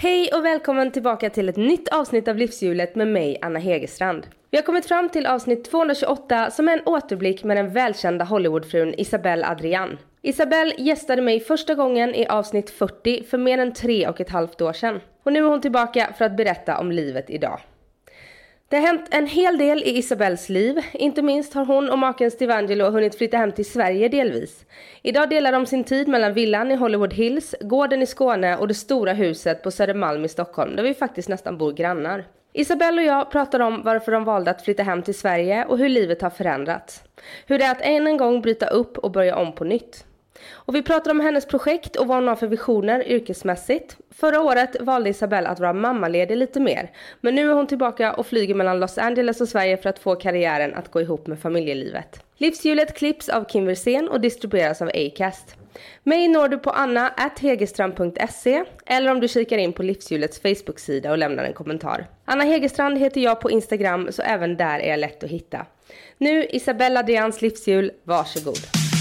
Hej och välkommen tillbaka till ett nytt avsnitt av Livshjulet med mig, Anna Hegerstrand. Vi har kommit fram till avsnitt 228 som är en återblick med den välkända Hollywoodfrun Isabelle Adrian. Isabelle gästade mig första gången i avsnitt 40 för mer än 3,5 år sedan. Och nu är hon tillbaka för att berätta om livet idag. Det har hänt en hel del i Isabelles liv. Inte minst har hon och maken Stevangelo hunnit flytta hem till Sverige delvis. Idag delar de sin tid mellan villan i Hollywood Hills, gården i Skåne och det stora huset på Södermalm i Stockholm, där vi faktiskt nästan bor grannar. Isabelle och jag pratar om varför de valde att flytta hem till Sverige och hur livet har förändrats. Hur det är att en gång bryta upp och börja om på nytt. Och vi pratar om hennes projekt och vad hon har för visioner yrkesmässigt. Förra året valde Isabelle att vara mammaledig lite mer. Men nu är hon tillbaka och flyger mellan Los Angeles och Sverige för att få karriären att gå ihop med familjelivet. Livshjulet klipps av Kim Versén och distribueras av Acast. Mig når du på anna@hegerstrand.se eller om du kikar in på Livshjulets Facebook-sida och lämnar en kommentar. Anna Hegerstrand heter jag på Instagram, så även där är jag lätt att hitta. Nu Isabelle Adrians livshjul, varsågod.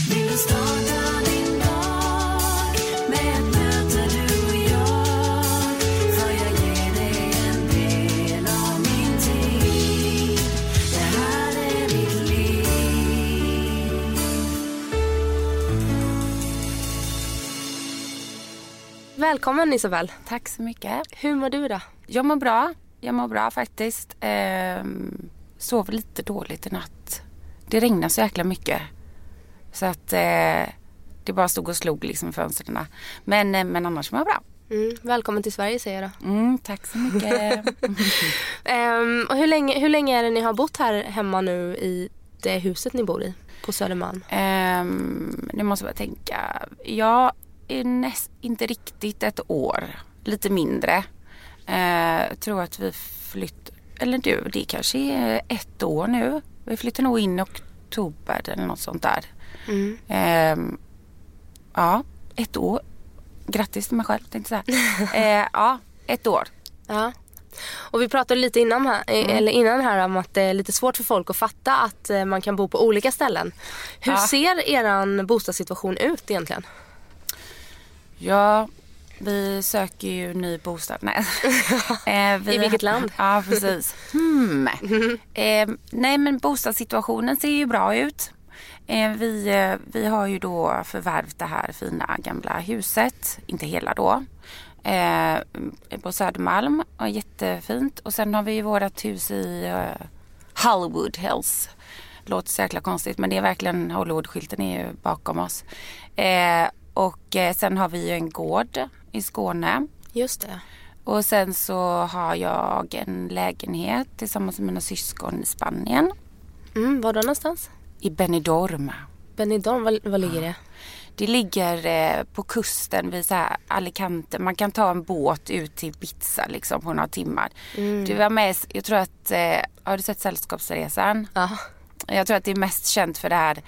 Välkommen Isabelle. Tack så mycket. Hur mår du då? Jag mår bra faktiskt. Sov lite dåligt i natt. Det regnar så jäkla mycket. Så att det bara stod och slog liksom i fönstren. Men annars mår jag bra. Välkommen till Sverige säger jag då. Tack så mycket. Och hur länge är det ni har bott här hemma nu i det huset ni bor i på Södermalm? Nu måste jag tänka. Jag är inte riktigt ett år. Lite mindre. Jag tror att vi det kanske är 1 år nu. Vi flyttar nog in i oktober eller något sånt där. Ja, 1 år. Grattis till mig själv, tänkte jag säga. Ja, 1 år. Ja. Och vi pratade lite innan här om att det är lite svårt för folk att fatta att man kan bo på olika ställen. Hur ser eran bostadssituation ut egentligen? Ja, vi söker ju ny bostad. Nej. I vilket land? Ja, precis. Nej, men bostadssituationen ser ju bra ut. Vi har ju då förvärvt det här fina gamla huset. Inte hela då. På Södermalm. Och jättefint. Och sen har vi ju vårat hus i Hollywood Hills. Låter så jäkla konstigt, men det är verkligen Hollywood-skylten är ju bakom oss. Och sen har vi ju en gård i Skåne. Just det. Och sen så har jag en lägenhet tillsammans med mina syskon i Spanien. Var då någonstans? I Benidorm. Benidorm, var ligger det? Det ligger på kusten vid så här Alicante. Man kan ta en båt ut till Ibiza liksom på några timmar. Du var med, jag tror att, har du sett Sällskapsresan? Ja. Jag tror att det är mest känt för det här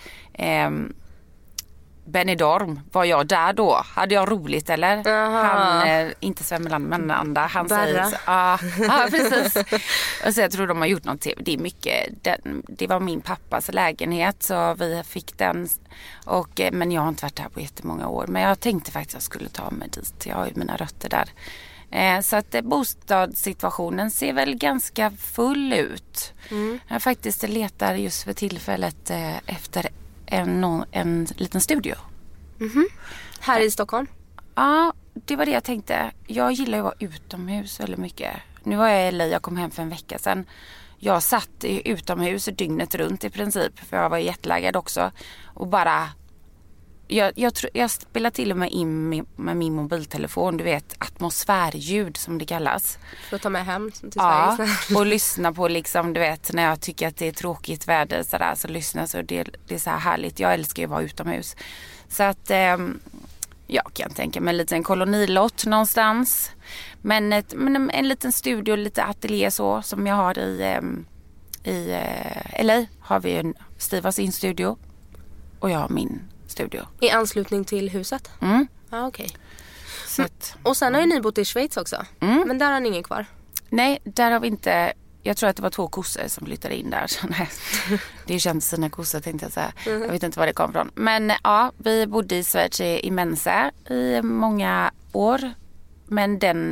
Benidorm. Var jag där då? Hade jag roligt eller? Han, inte Svemmeland men andra. Han säger så, ja, precis. Och så jag tror de har gjort något. Det är mycket. Det var min pappas lägenhet så vi fick den. Men jag har inte varit där på jättemånga år. Men jag tänkte faktiskt att jag skulle ta mig dit. Jag har ju mina rötter där. Så att bostadssituationen ser väl ganska full ut. Jag faktiskt letar just för tillfället efter en liten studio. Här i Stockholm? Ja, det var det jag tänkte. Jag gillar ju att vara utomhus väldigt mycket. Nu var jag i LA, jag kom hem för en vecka sedan. Jag satt utomhus dygnet runt i princip. För jag var jättelaggad också. Och bara... Jag spelar till och med in med min mobiltelefon. Du vet, atmosfärljud som det kallas. För att ta med hem till Sverige. Ja, och lyssna på liksom, du vet, när jag tycker att det är tråkigt väder sådär, så lyssna så det är så här härligt. Jag älskar ju att vara utomhus. Så att jag kan tänka mig en liten kolonilott någonstans. Men en liten studio, lite ateljé så som jag har i LA. Har vi Steve har sin studio och jag har min studio. I anslutning till huset? Ja, okej. Och sen har ju ni bott i Schweiz också. Men där har ni ingen kvar? Nej, där har vi inte. Jag tror att det var 2 kossor som flyttade in där. Det känns sina kossor tänkte jag säga. Jag vet inte var det kom från. Men ja, vi bodde i Schweiz i Mensa i många år. Men det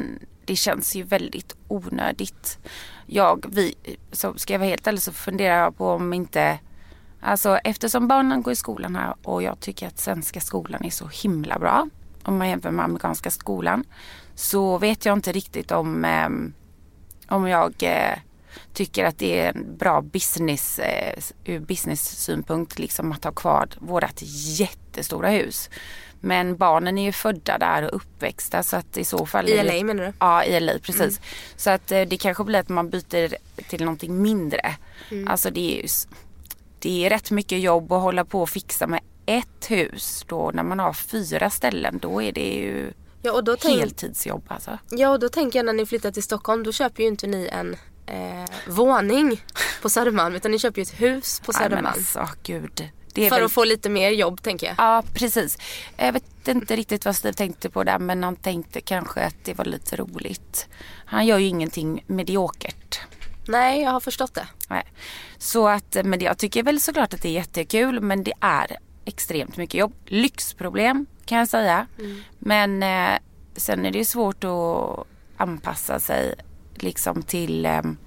det känns ju väldigt onödigt. Så ska jag vara helt ärlig så funderar jag på om inte, alltså eftersom barnen går i skolan här och jag tycker att svenska skolan är så himla bra om man jämför med amerikanska skolan, så vet jag inte riktigt om jag tycker att det är en bra business ur business-synpunkt liksom att ha kvar vårat jättestora hus. Men barnen är ju födda där och uppväxta, så att i så fall... I LA menar du? Ja, i LA, precis. Så att det kanske blir att man byter till någonting mindre. Alltså det är rätt mycket jobb att hålla på och fixa med ett hus. Då när man har 4 ställen, då är det ju heltidsjobb alltså. Ja, och då tänker jag när ni flyttar till Stockholm, då köper ju inte ni en våning på Södermalm, utan ni köper ju ett hus på Södermalm. Men alltså, gud... För att få lite mer jobb, tänker jag. Ja, precis. Jag vet inte riktigt vad Steve tänkte på där, men han tänkte kanske att det var lite roligt. Han gör ju ingenting mediokert. Nej, jag har förstått det. Nej. Så att, men jag tycker väl såklart att det är jättekul, men det är extremt mycket jobb. Lyxproblem kan jag säga. Men sen är det ju svårt att anpassa sig liksom till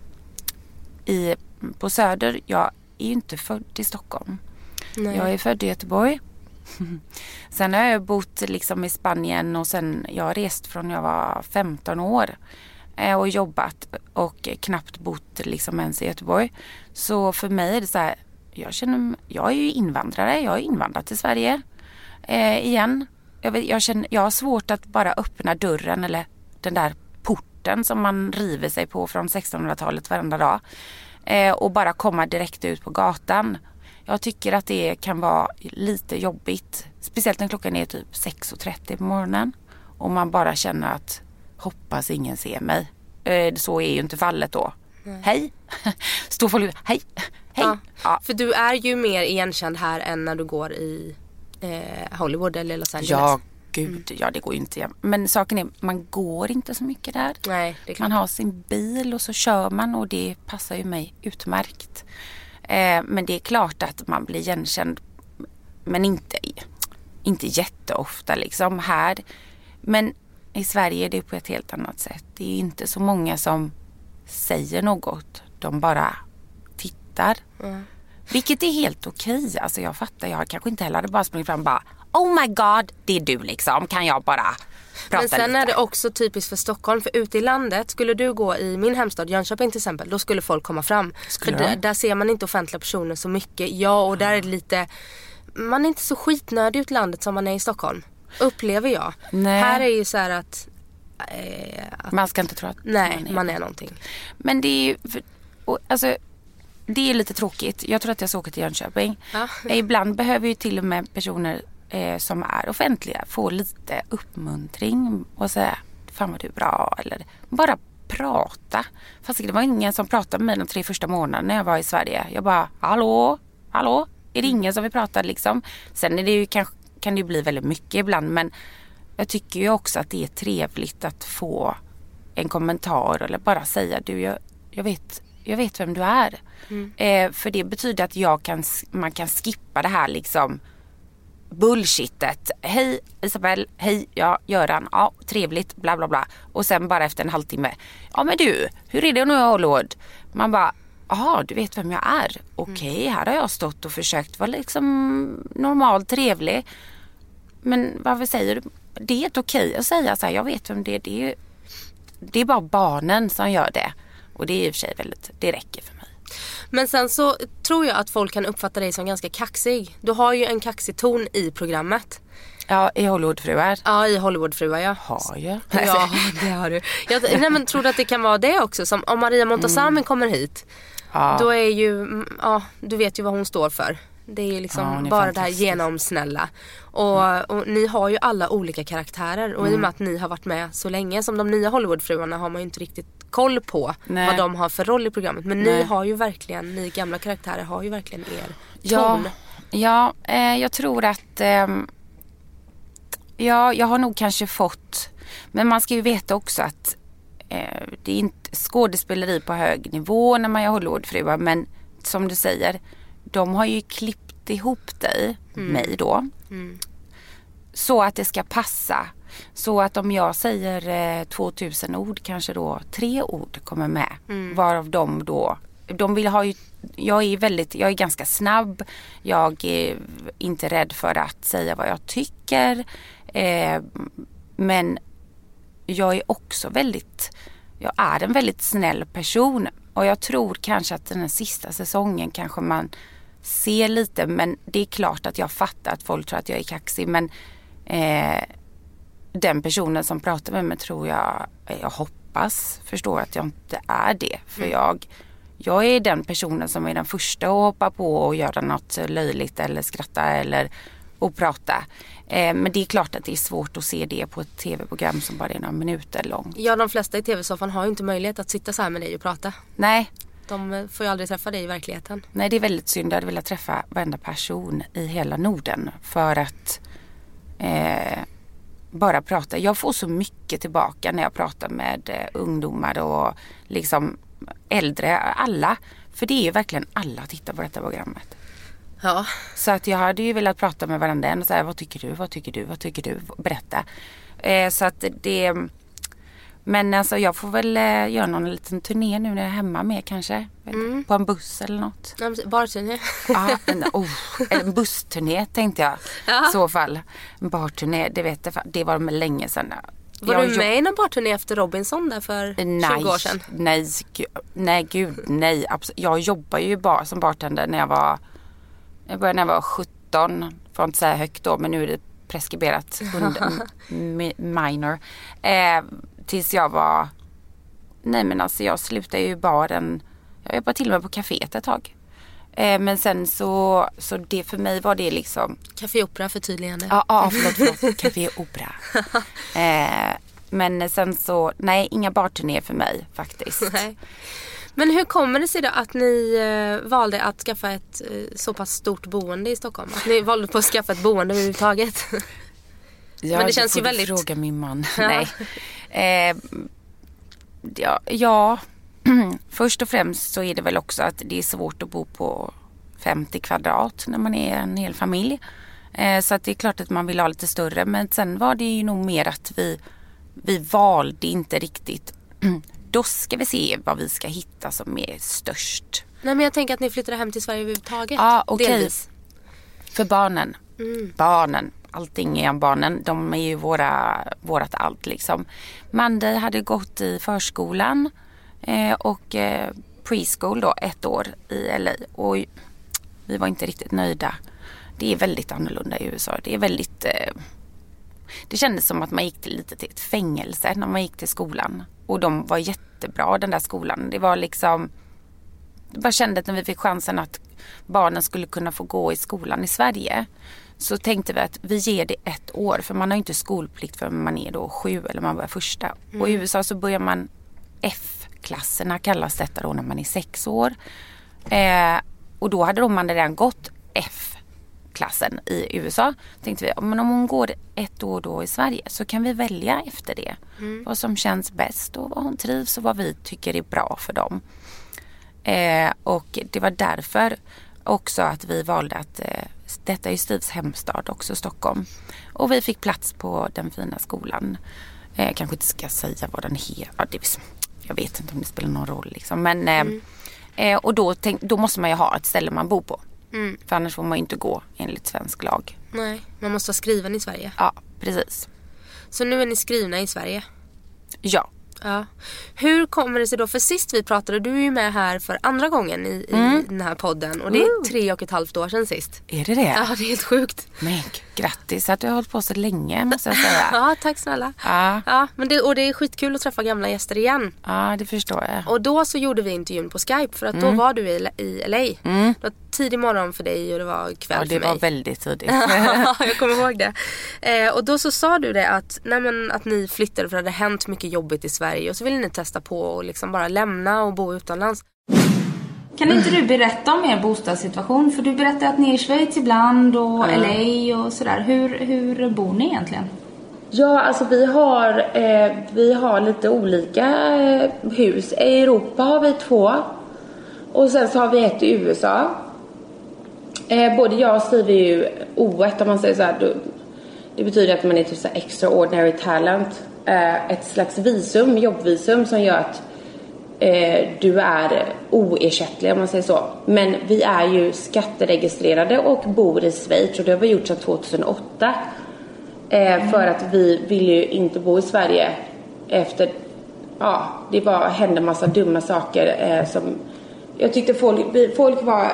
på Söder. Jag är ju inte född i Stockholm. Nej. Jag är född i Göteborg. Sen har jag bott liksom i Spanien och sen jag har rest från jag var 15 år och jobbat och knappt bott liksom ens i Göteborg. Så för mig är det så här, jag är ju invandrare, jag har invandrat till Sverige igen. Jag har svårt att bara öppna dörren eller den där porten som man river sig på från 1600-talet varenda dag och bara komma direkt ut på gatan. Jag tycker att det kan vara lite jobbigt. Speciellt när klockan är typ 6:30 på morgonen. Och man bara känner att hoppas ingen ser mig. Så är ju inte fallet då. Hej. Står folk hej. Hej. Ja. För du är ju mer igenkänd här än när du går i Hollywood eller Los Angeles. Ja, gud. Ja, det går ju inte. Men saken är, man går inte så mycket där. Nej, det är klart. Man har sin bil och så kör man och det passar ju mig utmärkt. Men det är klart att man blir igenkänd, men inte jätteofta liksom här. Men i Sverige är det på ett helt annat sätt. Det är inte så många som säger något. De bara tittar. Vilket är helt okej. Alltså jag fattar, jag kanske inte heller hade bara sprungit fram och bara oh my god, det är du liksom. Kan jag bara prata lite? Men sen är det också typiskt för Stockholm. För ute i landet, skulle du gå i min hemstad Jönköping till exempel, då skulle folk komma fram. För där ser man inte offentliga personer så mycket. Ja, och där är det lite... Man är inte så skitnödig ut i landet som man är i Stockholm. Upplever jag. Nej. Här är ju så här att man ska inte tro att man är någonting. Men det är ju... Alltså... Det är lite tråkigt. Jag tror att jag ska åka till Jönköping. Ja. Ibland behöver ju till och med personer som är offentliga få lite uppmuntring och säga fan vad du är bra, eller bara prata. Fast det var ingen som pratade med mig de 3 första månaderna när jag var i Sverige. Jag bara hallå, är det ingen som vill prata liksom? Sen är det ju kan det ju bli väldigt mycket ibland, men jag tycker ju också att det är trevligt att få en kommentar eller bara säga du, jag vet vem du är. För det betyder att man kan skippa det här liksom bullshitet. Hej Isabel, hej Göran, trevligt, bla bla bla. Och sen bara efter en halvtimme, men du, hur är det nu i Hollywood? Man bara, du vet vem jag är. Okej, här har jag stått och försökt vara liksom normal, trevlig. Men varför säger du? Det är helt okej att säga så här, jag vet vem det är. Det är bara barnen som gör det. Och det är i och för sig det räcker för mig. Men sen så tror jag att folk kan uppfatta dig som ganska kaxig. Du har ju en kaxig ton i programmet. Ja, i Hollywoodfruar. Ja, i Hollywoodfruar, ja. Har jag? Ja, det har du. Men tror du att det kan vara det också? Som om Maria Montazami kommer hit. Ja. Då är ju, du vet ju vad hon står för. Det är ju liksom bara det här genomsnälla. Och ni har ju alla olika karaktärer. Och i och med att ni har varit med så länge, som de nya Hollywoodfruarna, har man ju inte riktigt koll på vad de har för roll i programmet. Men ni har ju verkligen, ni gamla karaktärer har ju verkligen er ton. Ja, jag tror att jag har nog kanske fått, men man ska ju veta också att det är inte skådespeleri på hög nivå när man gör Hollywoodfruar, men som du säger, de har ju klippt ihop dig, mig då, så att det ska passa. Så att om jag säger 2000 ord, kanske då 3 ord kommer med. Varav de då, de vill ha ju, jag är ganska snabb. Jag är inte rädd för att säga vad jag tycker. Men jag är också jag är en väldigt snäll person. Och jag tror kanske att den här sista säsongen kanske man ser lite, men det är klart att jag fattar att folk tror att jag är kaxig, men den personen som pratar med mig tror jag hoppas förstår att jag inte är det. För jag är den personen som är den första att hoppa på och göra något löjligt eller skratta eller och prata. Men det är klart att det är svårt att se det på ett tv-program som bara är några minuter långt. Ja, de flesta i tv-soffan har ju inte möjlighet att sitta så här med dig och prata. Nej. De får ju aldrig träffa dig i verkligheten. Nej, det är väldigt synd. Jag hade velat träffa varenda person i hela Norden för att bara prata. Jag får så mycket tillbaka när jag pratar med ungdomar och liksom äldre, alla. För det är ju verkligen alla tittar på detta programmet. Ja. Så att jag hade ju velat prata med varandra och säga, vad tycker du, berätta. Så att det, men alltså jag får väl göra någon liten turné nu när jag är hemma med kanske. På en buss eller något. Barturné. Ja, en bussturné tänkte jag. I så fall. En barturné, det var med länge sedan. Var du med i någon barturné efter Robinson där för 20 år sedan? Nej. Jag jobbar ju bara som bartender när jag började när jag var 17. Får inte säga högt då, men nu är det preskriberat minor. Tills jag var... Nej, men alltså jag slutade ju baren. Jag jobbade till och med på kaféet ett tag. Men sen så det för mig var det liksom... Café Opera för tydligande. Ja, förlåt. Café Opera. Men sen så... Nej, inga barturné för mig faktiskt. Nej. Men hur kommer det sig då att ni valde att skaffa ett så pass stort boende i Stockholm? Att ni valde på att skaffa ett boende överhuvudtaget? Ja, men det känns ju väldigt... fråga min man. Nej. Ja. Först och främst så är det väl också att det är svårt att bo på 50 kvadrat när man är en hel familj. Så att det är klart att man vill ha lite större. Men sen var det ju nog mer att vi valde inte riktigt... Då ska vi se vad vi ska hitta som är störst. Nej, men jag tänker att ni flyttar hem till Sverige överhuvudtaget. Ja, okej. Delvis. För barnen. Barnen. Allting är barnen. De är ju vårat allt liksom. Mandy hade gått i förskolan och preschool då 1 år i LA. Och vi var inte riktigt nöjda. Det är väldigt annorlunda i USA. Det är väldigt... Det kändes som att man gick lite till ett fängelse när man gick till skolan. Och de var jättebra, den där skolan. Det var liksom... Jag bara kände att när vi fick chansen att barnen skulle kunna få gå i skolan i Sverige, så tänkte vi att vi ger det 1 år. För man har ju inte skolplikt för man är då 7 eller man börjar första. Och i USA så börjar man F-klasserna kallas detta då när man är 6 år. Och då hade man redan gått F-klassen i USA. Tänkte vi, men om hon går 1 år då i Sverige så kan vi välja efter det. Vad som känns bäst och vad hon trivs och vad vi tycker är bra för dem. Och det var därför också att vi valde att detta är Steves hemstad, också Stockholm. Och vi fick plats på den fina skolan. Kanske inte ska säga vad den heter. Jag vet inte om det spelar någon roll liksom. Men, och då måste man ju ha ett ställe man bor på. För annars får man inte gå enligt svensk lag. Nej, man måste vara skriven i Sverige. Ja, precis. Så nu är ni skrivna i Sverige? Ja. Ja. Hur kommer det sig då? För sist vi pratade, du är ju med här för andra gången i den här podden. Och det är 3,5 år sedan sist. Är det det? Ja, det är helt sjukt. Men grattis att du har hållit på så länge, måste jag säga. Ja, tack snälla. Ja, men det är skitkul att träffa gamla gäster igen. Ja, det förstår jag. Och då så gjorde vi intervjun på Skype, för att då var du i LA. Det var tidig morgon för dig och det var kväll för mig. Ja, det var väldigt tidigt. Jag kommer ihåg det. Och då så sa du det att ni flyttade för att det hade hänt mycket jobbigt i Sverige. Och så ville ni testa på och liksom bara lämna och bo utomlands. Kan inte du berätta om er bostadssituation? För du berättade att ni är i Schweiz ibland och LA och sådär. Hur bor ni egentligen? Ja, alltså vi har lite olika hus. I Europa har vi 2. Och sen så har vi ett i USA. Både jag och Steve är ju O1 om man säger så här. Det betyder att man är typ så extraordinary talent. Ett slags visum, jobbvisum som gör att du är oersättlig om man säger så. Men vi är ju skatteregistrerade och bor i Schweiz och det har vi gjort sedan 2008. För att vi vill ju inte bo i Sverige efter, hände massa dumma saker som jag tyckte folk var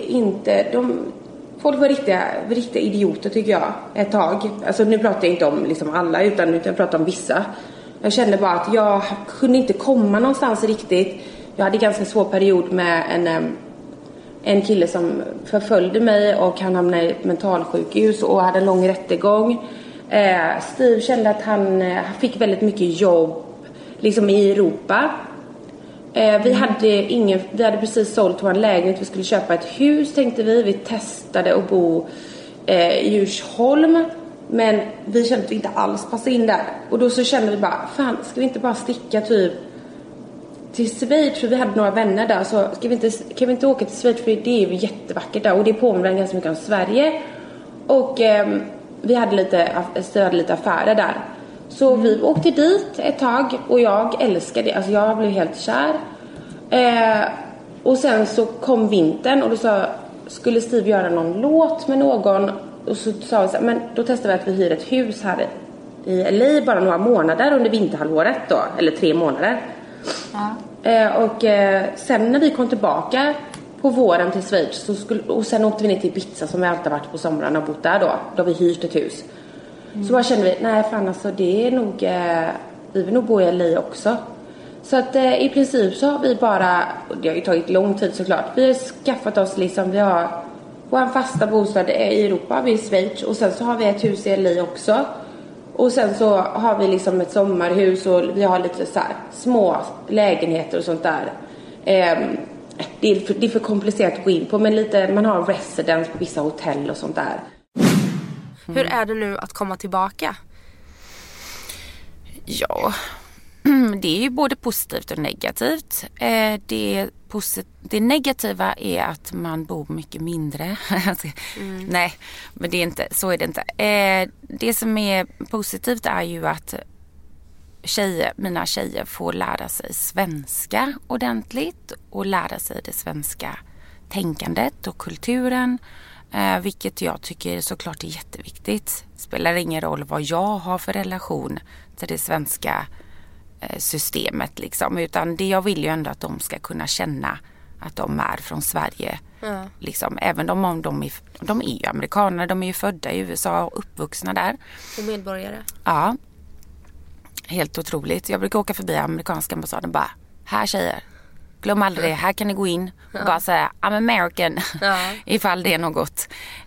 riktiga idioter tycker jag ett tag. Alltså nu pratar jag inte om liksom alla utan jag pratar om vissa. Jag kände bara att jag kunde inte komma någonstans riktigt. Jag hade en ganska svår period med en kille som förföljde mig och han hamnade i ett mentalsjukhus och hade en lång rättegång. Steve kände att han fick väldigt mycket jobb liksom i Europa. Vi hade precis sålt vår lägenhet. Vi skulle köpa ett hus tänkte vi. Vi testade att bo i Djursholm. Men vi kände att vi inte alls passade in där. Och då så kände vi bara, fan ska vi inte bara sticka typ till Schweiz? För vi hade några vänner där. Så kan vi inte åka till Schweiz för det är ju jättevackert där. Och det påminner ganska mycket om Sverige. Och vi hade lite affärer där. Så vi åkte dit ett tag och jag älskade det. Alltså jag blev helt kär. Och sen så kom vintern och då skulle Steve göra någon låt med någon. Och så sa vi så här, men då testade vi att vi hyr ett hus här i LA bara några månader under vinterhalvåret då. Eller 3 månader. Och sen när vi kom tillbaka på våren till Schweiz och sen åkte vi ner till Ibiza som vi alltid varit på sommaren och bott där då. Då har vi hyrt ett hus. Så bara kände vi, nej fan alltså det är nog, vi vill nog bo i LA också. Så att i princip så har vi bara, det har ju tagit lång tid såklart. Vi har skaffat oss liksom, vi har vår fasta bostad i Europa, vi är i Schweiz. Och sen så har vi ett hus i LA också. Och sen så har vi liksom ett sommarhus och vi har lite så här små lägenheter och sånt där. Det är för komplicerat att gå in på, men lite, man har residence på vissa hotell och sånt där. Hur är det nu att komma tillbaka? Ja, det är ju både positivt och negativt. Det negativa är att man bor mycket mindre. Nej, men det är inte, så är det inte. Det som är positivt är ju att mina tjejer får lära sig svenska ordentligt och lära sig det svenska tänkandet och kulturen. Vilket jag tycker såklart är jätteviktigt. Spelar ingen roll vad jag har för relation till det svenska systemet liksom. Utan det jag vill ju ändå att de ska kunna känna att de är från Sverige. Liksom. Även om de är ju amerikaner, de är ju födda i USA och uppvuxna där. Och medborgare. Ja. Helt otroligt. Jag brukar åka förbi amerikanska ambassaden och bara, här tjejer. Glöm aldrig det, här kan ni gå in och bara säga I'm American ifall det är något.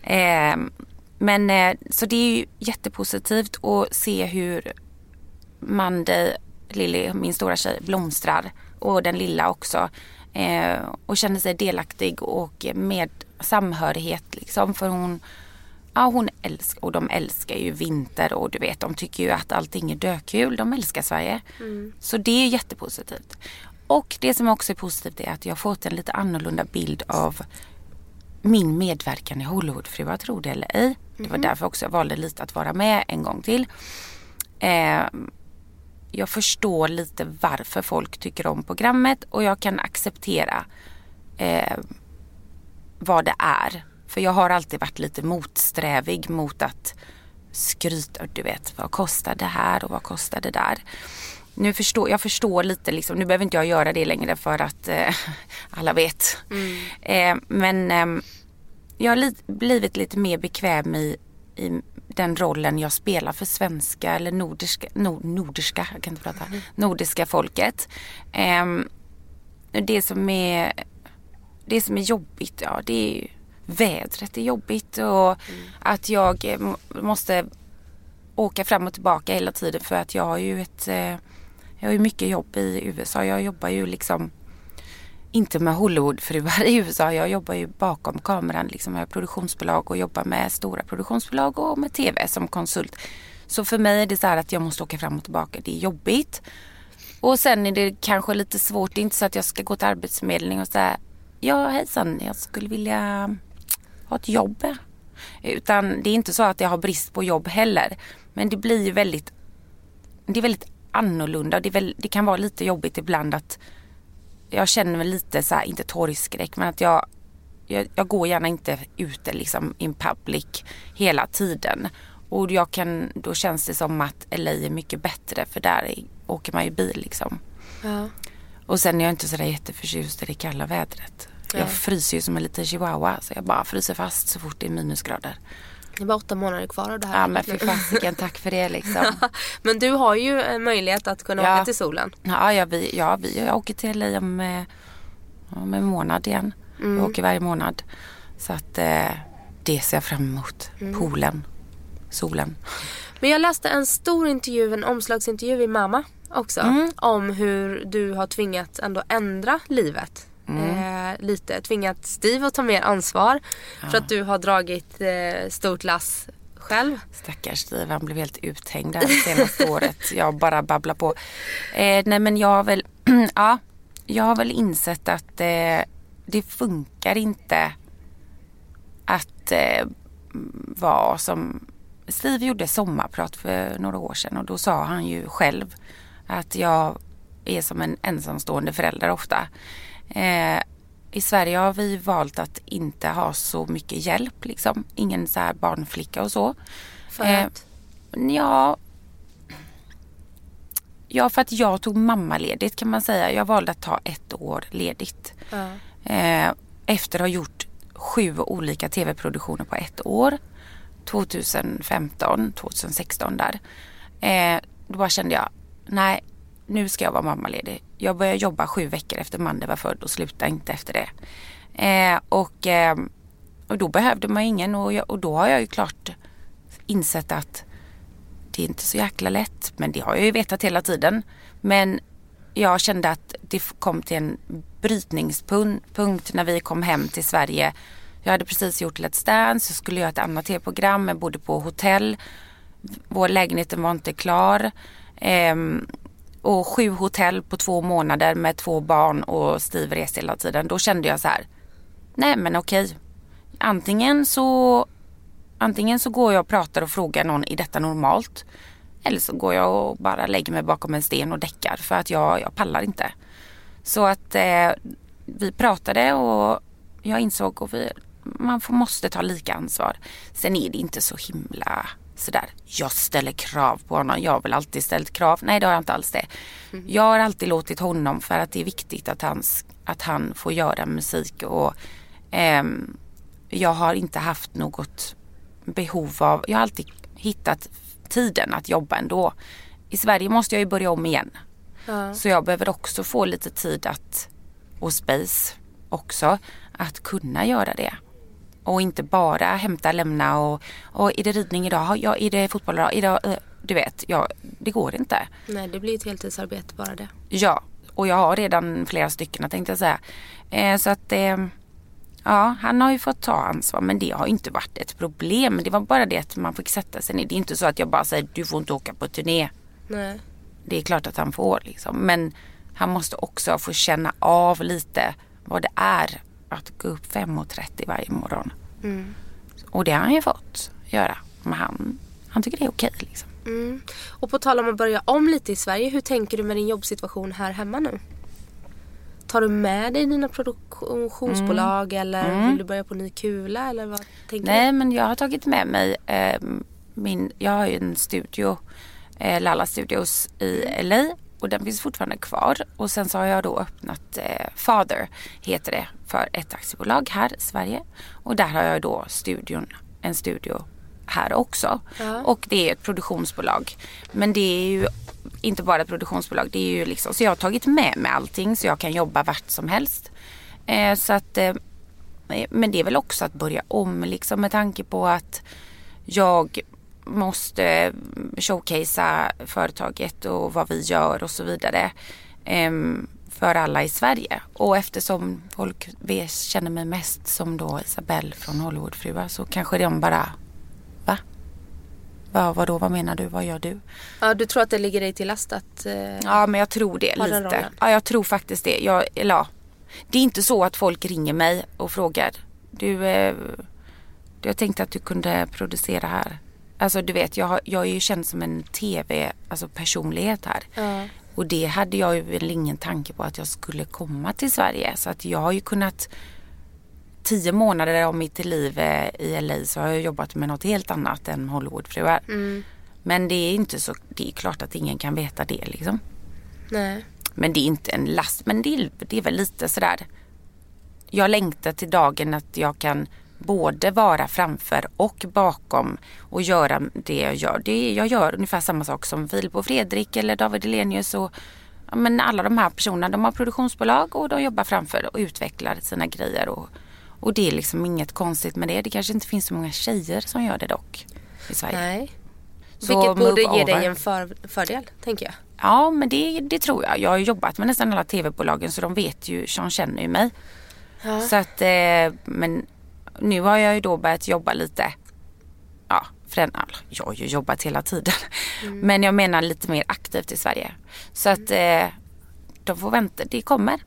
Så det är ju jättepositivt att se hur Mandy, Lily, min stora tjej, blomstrar och den lilla också och känner sig delaktig och med samhörighet liksom, för hon älskar, och de älskar ju vinter och du vet, de tycker ju att allting är dökul, de älskar Sverige. Så det är jättepositivt. Och det som också är positivt är att jag har fått en lite annorlunda bild av min medverkan i Hollywoodfruar, tror det eller ej. Det var därför också jag valde lite att vara med en gång till. Jag förstår lite varför folk tycker om programmet och jag kan acceptera vad det är. För jag har alltid varit lite motsträvig mot att skryta, du vet, vad kostar det här och vad kostar det där. Jag förstår lite liksom, nu behöver inte jag göra det längre för att alla vet. Men jag har blivit lite mer bekväm i den rollen jag spelar för svenska eller nordiska, jag kan inte prata, nordiska folket. Det som är jobbigt, ja, det är ju vädret är jobbigt och att jag måste åka fram och tillbaka hela tiden för att jag har ju mycket jobb i USA. Jag jobbar ju liksom inte med Hollywoodfruar i USA. Jag jobbar ju bakom kameran liksom med produktionsbolag och jobbar med stora produktionsbolag och med tv som konsult. Så för mig är det så här att jag måste åka fram och tillbaka. Det är jobbigt. Och sen är det kanske lite svårt. Det är inte så att jag ska gå till arbetsförmedling och säga ja hejsan, jag skulle vilja ha ett jobb. Utan det är inte så att jag har brist på jobb heller. Men det blir ju väldigt annorlunda. Det kan vara lite jobbigt ibland att jag känner mig lite så här, inte torgskräck, men att jag går gärna inte ute liksom in public hela tiden. Och då känns det som att LA är mycket bättre, för där åker man ju bil liksom. Ja. Och sen är jag inte så där jätteförtjust i det kalla vädret. Nej. Jag fryser ju som en liten chihuahua, så jag bara fryser fast så fort det är minusgrader. Det är bara 8 månader kvar av det här. Ja, men för fasiken, tack för det liksom. Men du har ju en möjlighet att kunna åka till solen. Ja, jag åker till LA om en månad igen. Jag åker varje månad. Så att det ser jag fram emot. Poolen, solen. Men jag läste en stor intervju, en omslagsintervju i Mamma också. Om hur du har tvingat ändå ändra livet. Lite tvingat Steve att ta mer ansvar för att du har dragit stort lass själv. Stackars Steve, han blev helt uthängd det senaste året. Jag bara babblar på. Nej, men jag har väl insett att det funkar inte att vara som Steve gjorde sommarprat för några år sedan, och då sa han ju själv att jag är som en ensamstående förälder ofta. I Sverige har vi valt att inte ha så mycket hjälp liksom. Ingen så här barnflicka och så. För att? Ja, för att jag tog mammaledigt kan man säga. Jag valde att ta 1 år ledigt. Efter att ha gjort 7 olika tv-produktioner på 1 år. 2015, 2016 där. Då bara kände jag, nej, nu ska jag vara mammaledig. Jag började jobba 7 veckor efter Mande var född och slutade inte efter det. Och då behövde man ingen, och då har jag ju klart insett att det är inte så jäkla lätt, men det har jag ju vetat hela tiden. Men jag kände att det kom till en brytningspunkt när vi kom hem till Sverige. Jag hade precis gjort Let's Dance, jag skulle göra ett annat tv-program, jag bodde på hotell. Vår lägenhet var inte klar. Och 7 hotell på 2 månader med 2 barn och Steve reste hela tiden. Då kände jag så här, nej men okej. Antingen så går jag och pratar och frågar någon, är detta normalt? Eller så går jag och bara lägger mig bakom en sten och däckar, för att jag pallar inte. Så att vi pratade och jag insåg att man måste ta lika ansvar. Sen är det inte så himla sådär, jag ställer krav på honom. Jag har väl alltid ställt krav. Nej, det har jag inte alls det. Jag har alltid låtit honom, för att det är viktigt att han får göra musik. Och jag har inte haft något behov av, jag har alltid hittat tiden att jobba ändå. I Sverige måste jag ju börja om igen. Så jag behöver också få lite tid och space också, att kunna göra det. Och inte bara hämta, lämna och är det ridning idag? Ja, är det fotboll idag? Du vet, det går inte. Nej, det blir ett heltidsarbete bara det. Ja, och jag har redan flera stycken, tänkte jag säga. Så att, ja, han har ju fått ta ansvar, men det har inte varit ett problem. Det var bara det att man fick sätta sig ner. Det är inte så att jag bara säger, du får inte åka på turné. Nej. Det är klart att han får liksom. Men han måste också få känna av lite vad det är att gå upp 5:30 varje morgon. Och det har han ju fått göra. Men han tycker det är okej liksom. Och på tal om att börja om lite i Sverige, hur tänker du med din jobbsituation här hemma nu? Tar du med dig dina produktionsbolag eller vill du börja på ny kula eller vad tänker du? Nej, men jag har tagit med mig jag har ju en studio, Lalla Studios i LA, och den finns fortfarande kvar. Och sen så har jag då öppnat Father, heter det, för ett aktiebolag här i Sverige. Och där har jag då en studio här också. Ja. Och det är ett produktionsbolag. Men det är ju inte bara ett produktionsbolag, det är ju liksom, så jag har tagit med mig allting så jag kan jobba vart som helst. Så att, men det är väl också att börja om liksom, med tanke på att jag måste showcasea företaget och vad vi gör och så vidare för alla i Sverige. Och eftersom folk känner mig mest som då Isabelle från Hollywoodfruar, så kanske de bara, va? Vadå, vad menar du? Vad gör du? Ja, du tror att det ligger dig till last att ja, men jag tror det lite. Ja, jag tror faktiskt det. Det är inte så att folk ringer mig och frågar, Jag tänkte att du kunde producera här. Alltså du vet, jag är ju känd som en personlighet här. Ja. Och det hade jag ju väl ingen tanke på att jag skulle komma till Sverige. Så att jag har ju kunnat 10 månader av mitt liv i LA så har jag jobbat med något helt annat än Hollywoodfruar. Men det är inte så, det är klart att ingen kan veta det liksom. Nej. Men det är inte en last, men det är väl lite sådär. Jag längtar till dagen att jag kan både vara framför och bakom och göra det jag gör. Jag gör ungefär samma sak som Filip och Fredrik eller David Elenius och men alla de här personerna, de har produktionsbolag och de jobbar framför och utvecklar sina grejer och det är liksom inget konstigt med det. Det kanske inte finns så många tjejer som gör det dock i Sverige. Nej. Så vilket borde ge dig en fördel, tänker jag. Ja, men det tror jag. Jag har jobbat med nästan alla tv-bolagen så de vet ju, de känner ju mig. Ja. Så att, men nu har jag ju då börjat jobba lite. Ja, jag har ju jobbat hela tiden. Men jag menar lite mer aktivt i Sverige. Så att de får vänta, det kommer.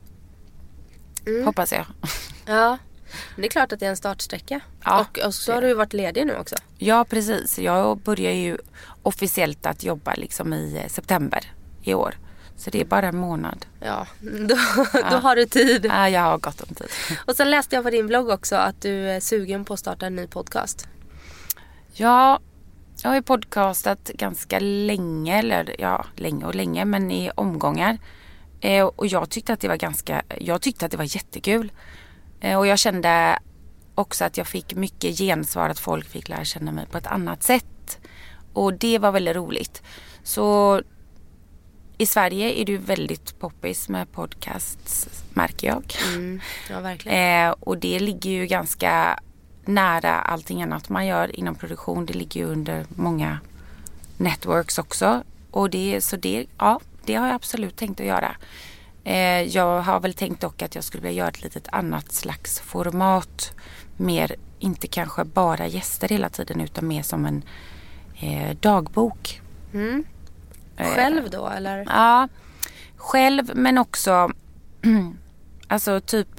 Hoppas jag. Ja, det är klart att det är en startsträcka. Ja, och så har du varit ledig nu också. Ja, precis. Jag börjar ju officiellt att jobba liksom i september i år. Så det är bara en månad. Ja, då har du tid. Ja, jag har gott om tid. Och sen läste jag på din blogg också att du är sugen på att starta en ny podcast. Ja, jag har ju podcastat ganska länge, eller ja, länge, men i omgångar. Och jag tyckte att det var jättekul. Och jag kände också att jag fick mycket gensvar, att folk fick lära känna mig på ett annat sätt. Och det var väldigt roligt. Så i Sverige är det ju väldigt poppis med podcasts, märker jag. Ja, verkligen. Och det ligger ju ganska nära allting annat man gör inom produktion. Det ligger ju under många networks också. Och det har jag absolut tänkt att göra. Jag har väl tänkt dock att jag skulle vilja göra ett litet annat slags format. Mer, inte kanske bara gäster hela tiden utan mer som en dagbok. Själv då eller? Ja, själv men också alltså typ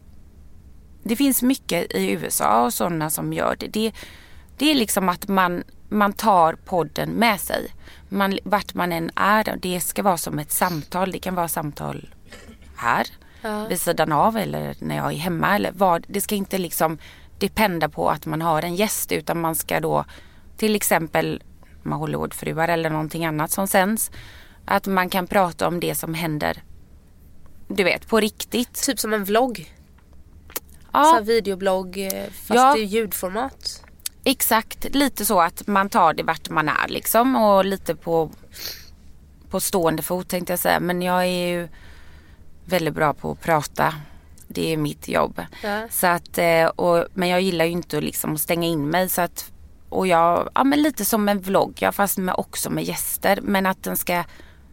det finns mycket i USA och sådana som gör det. Det är liksom att man tar podden med sig. Vart man än är, det ska vara som ett samtal. Det kan vara samtal här vid sidan av eller när jag är hemma eller vad. Det ska inte liksom dependa på att man har en gäst utan man ska då till exempel med Hollywoodfruar eller någonting annat som sänds. Att man kan prata om det som händer, du vet, på riktigt. Typ som en vlogg. Ja. Så videoblogg fast i ljudformat. Exakt, lite så att man tar det vart man är liksom och lite på stående fot tänkte jag säga. Men jag är ju väldigt bra på att prata. Det är mitt jobb. Ja. Så att, men jag gillar ju inte liksom att stänga in mig så att och men lite som en vlogg, fast också med gäster. Men att den ska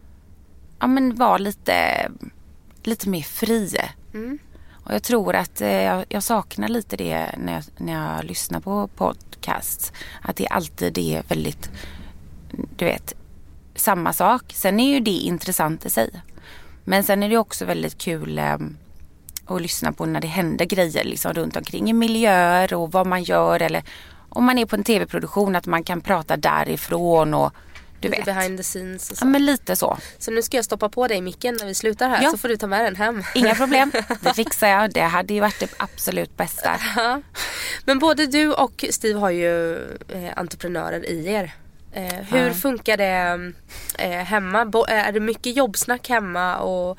vara lite mer fri. Och jag tror att jag saknar lite det när jag lyssnar på podcast. Att det alltid är väldigt, du vet, samma sak. Sen är ju det intressant i sig. Men sen är det också väldigt kul att lyssna på när det händer grejer liksom runt omkring i miljöer och vad man gör eller om man är på en tv-produktion att man kan prata därifrån och du vet. Behind the scenes och så. Ja, men lite så. Så nu ska jag stoppa på dig micken när vi slutar här så får du ta med den hem. Inga problem, det fixar jag. Det hade ju varit det absolut bästa. Ja. Men både du och Steve har ju entreprenörer i er. Hur funkar det hemma? Är det mycket jobbsnack hemma och,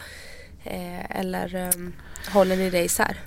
eller håller ni det isär?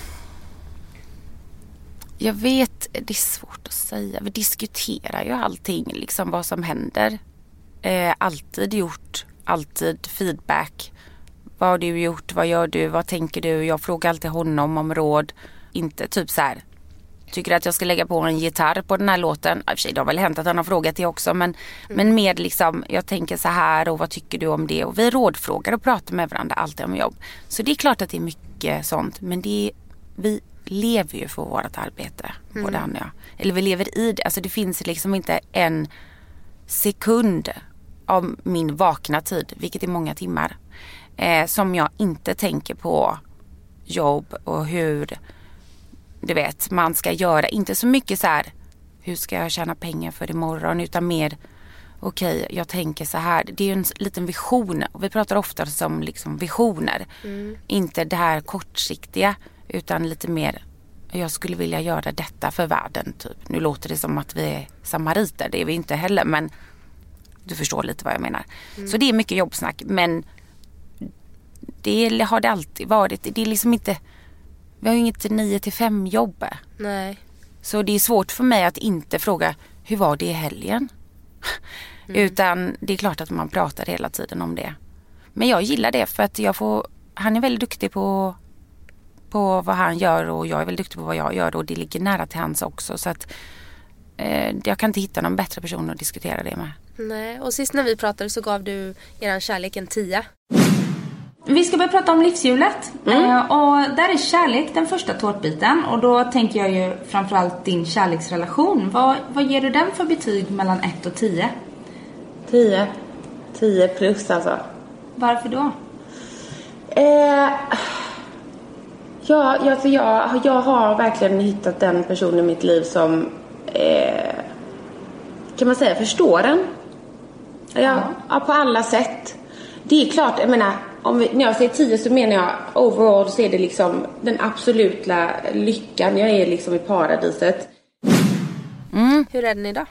Jag vet, det är svårt att säga. Vi diskuterar ju allting, liksom vad som händer. Alltid gjort, alltid feedback. Vad har du gjort, vad gör du, vad tänker du? Jag frågar alltid honom om råd. Inte typ så här, tycker att jag ska lägga på en gitarr på den här låten. I och för sig, det har väl hänt att han har frågat det också. Men mer liksom, jag tänker så här och vad tycker du om det? Och vi rådfrågar och pratar med varandra alltid om jobb. Så det är klart att det är mycket sånt. Men vi lever ju för vårt arbete, både han och jag. Eller vi lever i det. Alltså det finns liksom inte en sekund av min vakna tid, vilket är många timmar, som jag inte tänker på jobb och hur du vet, man ska göra. Inte så mycket så här, hur ska jag tjäna pengar för imorgon, utan mer, okej, jag tänker så här. Det är ju en liten vision. Och vi pratar ofta om liksom visioner. Inte det här kortsiktiga, utan lite mer, jag skulle vilja göra detta för världen typ. Nu låter det som att vi är samariter, det är vi inte heller, men du förstår lite vad jag menar. Så det är mycket jobbsnack, men det har det alltid varit. Det är liksom inte, vi har ju inget 9-5 jobb. Nej. Så det är svårt för mig att inte fråga, hur var det i helgen? Utan det är klart att man pratar hela tiden om det. Men jag gillar det för att han är väldigt duktig på vad han gör och jag är väldigt duktig på vad jag gör och det ligger nära till hans också. Så att jag kan inte hitta någon bättre person att diskutera det med. Nej, och sist när vi pratade så gav du eran kärlek en 10. Vi ska börja prata om livshjulet. Och där är kärlek den första tårtbiten. Och då tänker jag ju framförallt din kärleksrelation. Vad ger du den för betyg mellan 1 och 10? 10. 10 plus alltså. Varför då? Jag har verkligen hittat den person i mitt liv som kan man säga förstår den. Ja, på alla sätt. Det är klart, jag menar, när jag säger 10 så menar jag overall så är det liksom den absoluta lyckan. Jag är liksom i paradiset. Hur är den idag?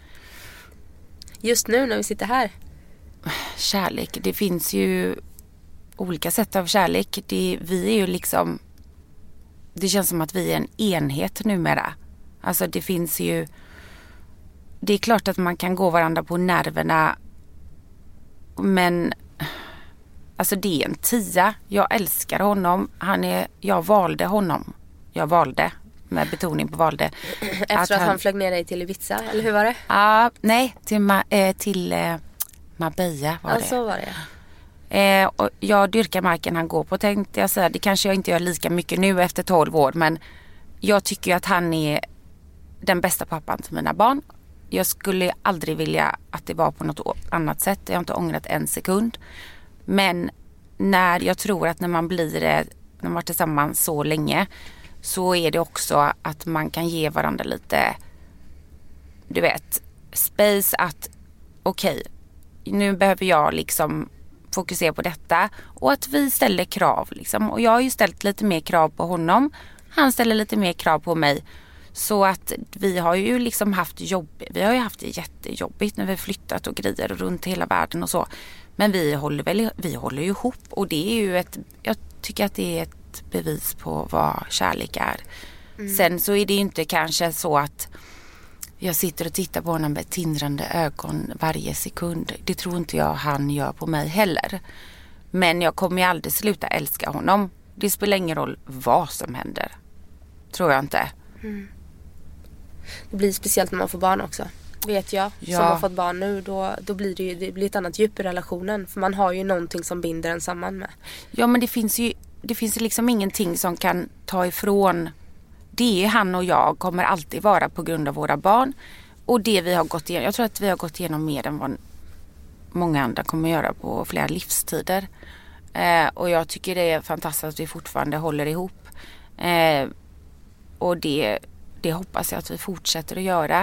Just nu när vi sitter här. Kärlek, det finns ju olika sätt av kärlek. Vi är ju liksom, det känns som att vi är en enhet numera. Alltså det finns ju, det är klart att man kan gå varandra på nerverna, men alltså det är en 10. Jag älskar honom. Jag valde honom. Jag valde, med betoning på valde. Efter att han flög ner dig till Ibiza, eller hur var det? Nej, till Marbella var det. Så var det. Och jag dyrkar marken han går på, tänkte jag säga. Det kanske jag inte gör lika mycket nu efter 12 år, men jag tycker att han är den bästa pappan till mina barn. Jag skulle aldrig vilja att det var på något annat sätt. Jag har inte ångrat en sekund. Men jag tror att när man varit tillsammans så länge, så är det också att man kan ge varandra lite, du vet, space att okej, nu behöver jag liksom fokusera på detta, och att vi ställer krav liksom. Och jag har ju ställt lite mer krav på honom, han ställer lite mer krav på mig, så att vi har ju liksom haft det jättejobbigt när vi flyttat och grejer runt hela världen och så. Men vi håller ju ihop, och det är ju jag tycker att det är ett bevis på vad kärlek är. Sen så är det ju inte kanske så att jag sitter och tittar på honom med tindrande ögon varje sekund. Det tror inte jag han gör på mig heller. Men jag kommer ju aldrig sluta älska honom. Det spelar ingen roll vad som händer. Tror jag inte. Det blir speciellt när man får barn också. Vet jag, som har fått barn nu, då blir det blir ett annat djup i relationen. För man har ju någonting som binder en samman med. Ja, men det finns liksom ingenting som kan ta ifrån. Det är han och jag kommer alltid vara på grund av våra barn. Och det vi har gått igenom, jag tror att vi har gått igenom mer än vad många andra kommer göra på flera livstider. Och jag tycker det är fantastiskt att vi fortfarande håller ihop. Och det hoppas jag att vi fortsätter att göra.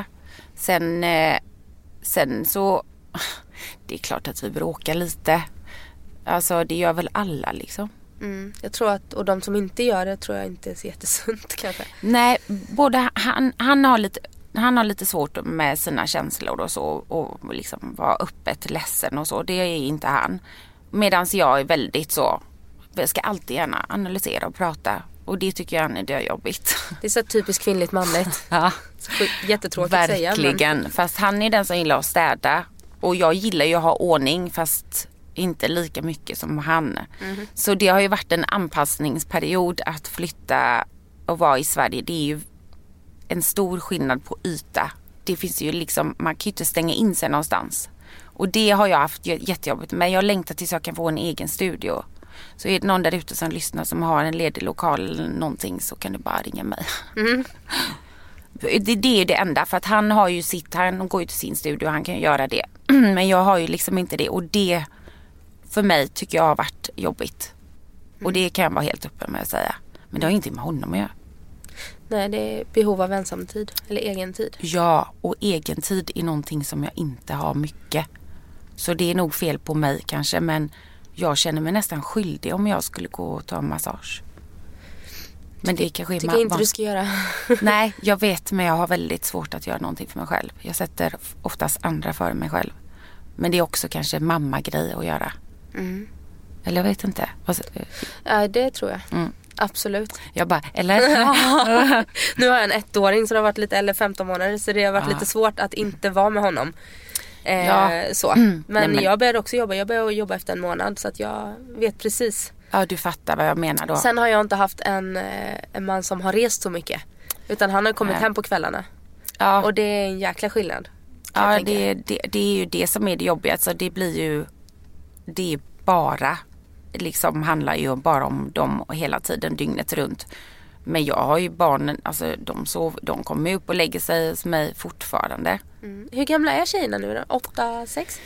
Sen så, det är klart att vi bråkar lite. Alltså det gör väl alla liksom. Jag tror att, och de som inte gör det tror jag inte är så jättesunt kanske. Nej, både han har lite svårt med sina känslor och så, och liksom vara öppet ledsen och så. Det är inte han. Medans jag är väldigt så, jag ska alltid gärna analysera och prata. Och det tycker jag är jobbigt. Det är så typiskt kvinnligt manligt. Ja. Jättetråkigt att säga. Verkligen. Fast han är den som gillar att städa. Och jag gillar ju att ha ordning, fast inte lika mycket som han. Så det har ju varit en anpassningsperiod att flytta och vara i Sverige. Det är ju en stor skillnad på yta. Det finns ju liksom, man kan ju inte stänga in sig någonstans. Och det har jag haft jättejobbigt. Men jag längtar tills jag kan få en egen studio. Så är det någon där ute som lyssnar som har en ledig lokal eller någonting, så kan du bara ringa mig. Det är det enda, för att han går ju till sin studio och han kan göra det. Men jag har ju liksom inte det, och det för mig tycker jag har varit jobbigt. Och det kan jag vara helt öppen med att säga. Men det har inte med honom att göra. Nej, det är behov av ensamtid eller egen tid. Ja, och egen tid är någonting som jag inte har mycket. Så det är nog fel på mig kanske, men jag känner mig nästan skyldig om jag skulle gå och ta en massage. Men det kanske är tycker inte du ska göra. Nej, jag vet, men jag har väldigt svårt att göra någonting för mig själv. Jag sätter oftast andra för mig själv. Men det är också kanske mamma-grej att göra. Mm. Eller jag vet inte. Ja, det tror jag. Mm. Absolut. Jag bara, eller? Nu har jag en 1-åring så det har varit lite, eller 15 månader, så det har varit lite svårt att inte vara med honom. Så. Men jag började också jobba. Jag började jobba efter en månad, så att jag vet precis. Ja, du fattar vad jag menar då. Sen har jag inte haft en man som har rest så mycket. Utan han har kommit hem på kvällarna. Ja. Och det är en jäkla skillnad. Ja, det är ju det som är det jobbiga. Så det blir ju, det är bara, liksom handlar ju bara om dem hela tiden, dygnet runt. Men jag har ju barnen, alltså de kommer upp och lägger sig hos mig fortfarande. Mm. Hur gamla är tjejerna nu då? 8, 6?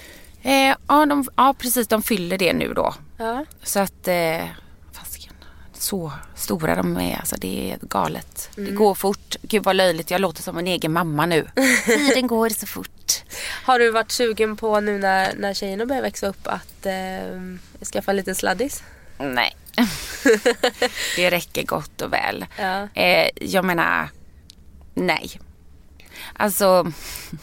Ja, precis, de fyller det nu då. Ja. Så att, fasiken, så stora de är, alltså det är galet. Det går fort, gud vad löjligt, jag låter som en egen mamma nu. Tiden går så fort. Har du varit sugen på nu när tjejerna börjar växa upp att skaffa lite sladdis? Nej. Det räcker gott och väl. Ja. Jag menar, nej. Alltså,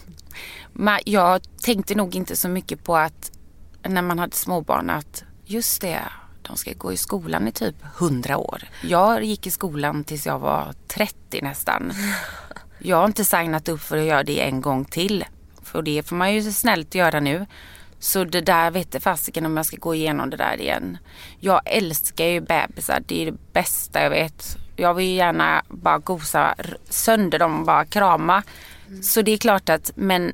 jag tänkte nog inte så mycket på att när man hade småbarn att just det, de ska gå i skolan i typ 100 år. Jag gick i skolan tills jag var 30 nästan. Jag har inte signat upp för att göra det en gång till. För det får man ju snällt göra nu. Så det där vet jag fasiken om jag ska gå igenom det där igen. Jag älskar ju bebisar. Det är det bästa jag vet. Jag vill gärna bara gosa sönder dem och bara krama. Så det är klart att, men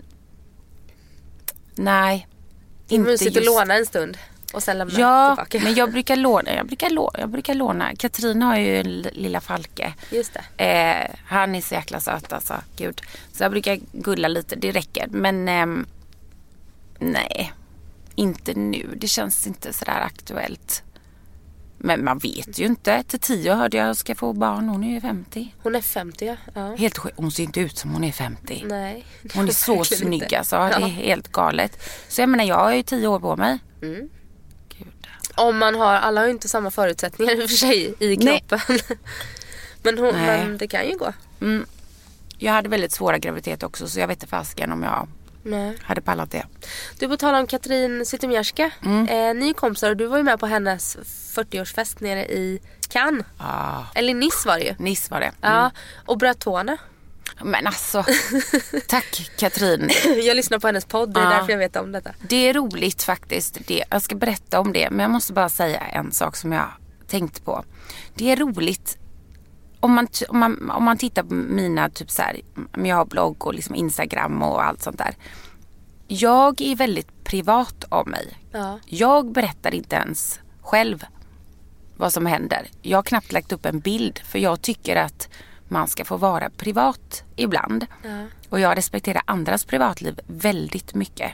nej. Inte just. Sitter låna en stund och sen lämna tillbaka. Men jag brukar låna. Katrin har ju en lilla falke. Just det. Han är så jäkla söt alltså. Gud. Så jag brukar gulla lite, det räcker. Men nej, inte nu. Det känns inte sådär aktuellt. Men man vet ju inte. Till 10 hörde jag ska få barn. Hon är ju 50. Hon är 50, ja. Helt sjukt. Hon ser inte ut som hon är 50. Nej. Hon är så snygg alltså. Ja. Det är helt galet. Så jag menar, jag har ju 10 år på mig. Mm. Gud. Om man har, alla har ju inte samma förutsättningar i och för sig i kroppen. Men det kan ju gå. Mm. Jag hade väldigt svåra graviditet också, så jag vet inte fasiken om jag hade pallat det. Du, på tal om Katrin Zytomierska. Ni är kompisar och du var ju med på hennes 40-årsfest nere i Cannes. Eller Nice var det ju. Nice var det. Ja, och bröt tårna. Men alltså, tack Katrin. Jag lyssnar på hennes podd, det är därför jag vet om detta. Det är roligt faktiskt. Jag ska berätta om det, men jag måste bara säga en sak som jag tänkt på. Det är roligt om man tittar på mina typ så här, jag har blogg och liksom Instagram och allt sånt där. Jag är väldigt privat av mig. Ja. Jag berättar inte ens själv vad som händer. Jag har knappt lagt upp en bild, för jag tycker att man ska få vara privat ibland. Ja. Och jag respekterar andras privatliv väldigt mycket.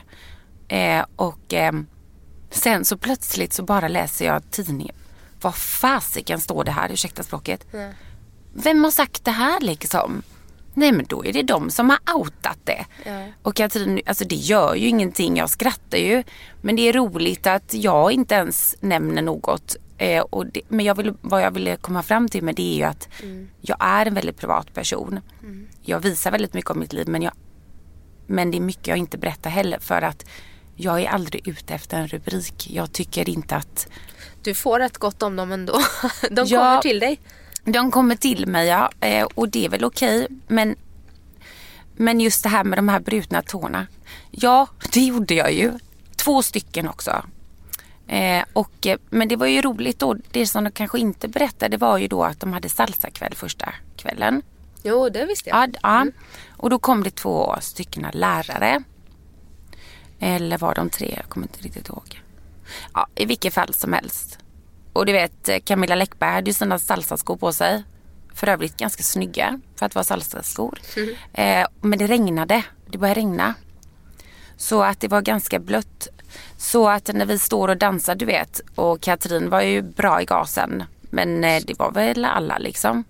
Sen så plötsligt så bara läser jag tidningen. Vad fasiken står det här, ursäkta språket. Ja. Vem har sagt det här liksom? Nej, men då är det de som har outat det. Ja. Och Katrin, alltså det gör ju ingenting, jag skrattar ju. Men det är roligt att jag inte ens nämner något. Men vad jag ville komma fram till med det är ju att jag är en väldigt privat person. Jag visar väldigt mycket om mitt liv, men det är mycket jag inte berättar heller, för att jag är aldrig ute efter en rubrik. Jag tycker inte att... Du får rätt gott om dem ändå. De kommer till dig. De kommer till mig, ja. Och det är väl okej. Men just det här med de här brutna tårna. Ja, det gjorde jag ju. 2 stycken också. Men det var ju roligt då. Det som de kanske inte berättade var ju då att de hade salsakväll första kvällen. Jo, det visste jag. Ja. Och då kom det 2 stycken lärare. Eller var de 3? Jag kommer inte riktigt ihåg. Ja, i vilket fall som helst. Och du vet, Camilla Läckberg hade ju sina salsaskor på sig. För övrigt ganska snygga för att vara salsaskor. Men det regnade. Det började regna. Så att det var ganska blött. Så att när vi står och dansar, du vet. Och Katrin var ju bra i gasen. Men det var väl alla liksom.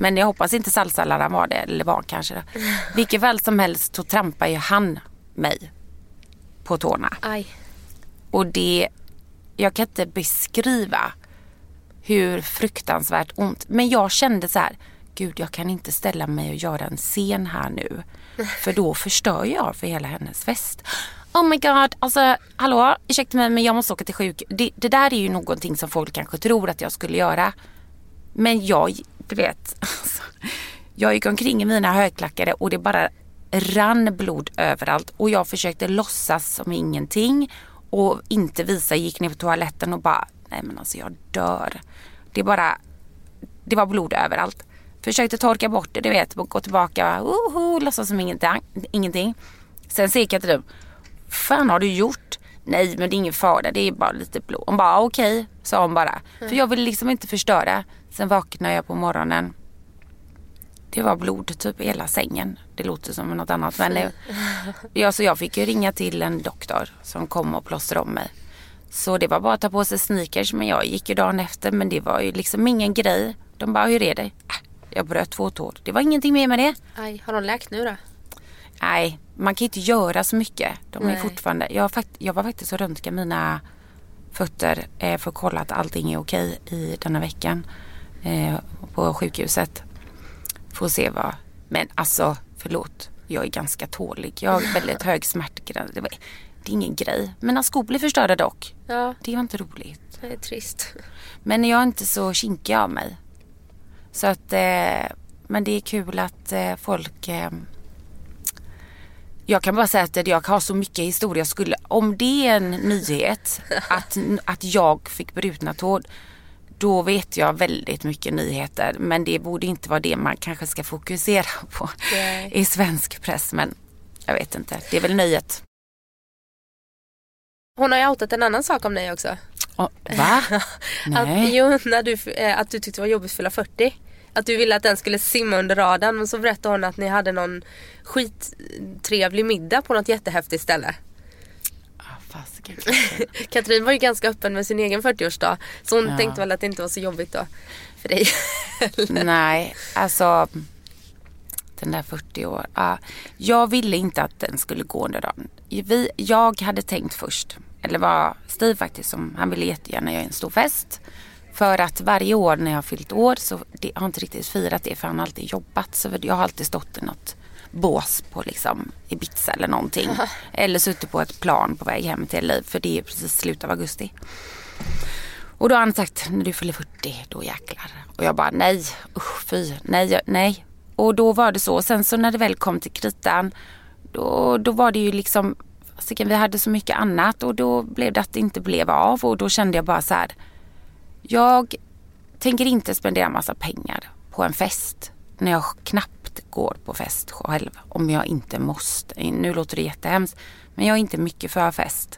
Men jag hoppas inte salsaläraren var det, eller var kanske det. Vilket väl som helst så trampar ju han mig på tårna. Aj. Och jag kan inte beskriva hur fruktansvärt ont. Men jag kände så här, gud, jag kan inte ställa mig och göra en scen här nu. För då förstör jag för hela hennes fest. Oh my god, alltså, hallå, ursäkta mig, men jag måste åka till sjuk. Det där är ju någonting som folk kanske tror att jag skulle göra. Men du vet, alltså, jag gick omkring i mina högklackade och det bara rann blod överallt. Och jag försökte låtsas som ingenting och inte visa, gick ner på toaletten och bara, nej men alltså jag dör. Det var blod överallt. Försökte torka bort det, du vet, och gå tillbaka, låtsas som ingenting. Sen ser Katrin, fan har du gjort? Nej, men det är ingen fara, det är bara lite blod. Hon bara, okej, sa hon bara. För jag vill liksom inte förstöra. Sen vaknade jag på morgonen. Det var blod typ i hela sängen. Det låter som något annat. Men så jag fick ju ringa till en doktor som kom och plåstrade om mig. Så det var bara att ta på sig sneakers. Men jag gick ju dagen efter. Men det var ju liksom ingen grej. De bara, hur är det? Jag bröt 2 tår. Det var ingenting mer med det. Aj, har de läkt nu då? Nej, man kan inte göra så mycket. De är fortfarande... Jag var faktiskt och röntgade mina fötter för att kolla att allting är okej i denna veckan på sjukhuset. Får se vad... Men alltså, förlåt. Jag är ganska tålig. Jag har väldigt hög smärtgräns. Det är ingen grej. Mina skor blir förstörda dock. Ja. Det var inte roligt. Det är trist. Men jag är inte så kinkig av mig. Så att... men det är kul att folk... Jag kan bara säga att jag har så mycket historia. Om det är en nyhet att jag fick brutna tår, då vet jag väldigt mycket nyheter. Men det borde inte vara det man kanske ska fokusera på i svensk press. Men jag vet inte, det är väl nöjet. Hon har ju outat en annan sak om dig också. Va? Nej. Att du tyckte det var jobbigt att fylla 40. Att du ville att den skulle simma under radarn. Men så berättade hon att ni hade någon skittrevlig middag på något jättehäftigt ställe. Katrin var ju ganska öppen med sin egen 40-årsdag. Så hon tänkte väl att det inte var så jobbigt då för dig. Nej, alltså den där 40 år. Jag ville inte att den skulle gå under dagen. Jag hade tänkt först, eller var Steve faktiskt, som han ville jättegärna göra en stor fest. För att varje år när jag har fyllt år så jag har inte riktigt firat det, för han har alltid jobbat. Så jag har alltid stått i något bås på liksom Ibiza eller någonting. Eller suttit på ett plan på väg hem till LA, för det är precis slutet av augusti. Och då har han sagt, när du fyller 40, då jäklar. Och jag bara, nej, fy, nej. Och då var det så. Sen så när det väl kom till kritan, då var det ju liksom, vi hade så mycket annat. Och då blev det att det inte blev av. Och då kände jag bara så här, jag tänker inte spendera massa pengar på en fest när jag knappt går på fest själv, om jag inte måste. Nu låter det jättehemskt, men jag är inte mycket för fest.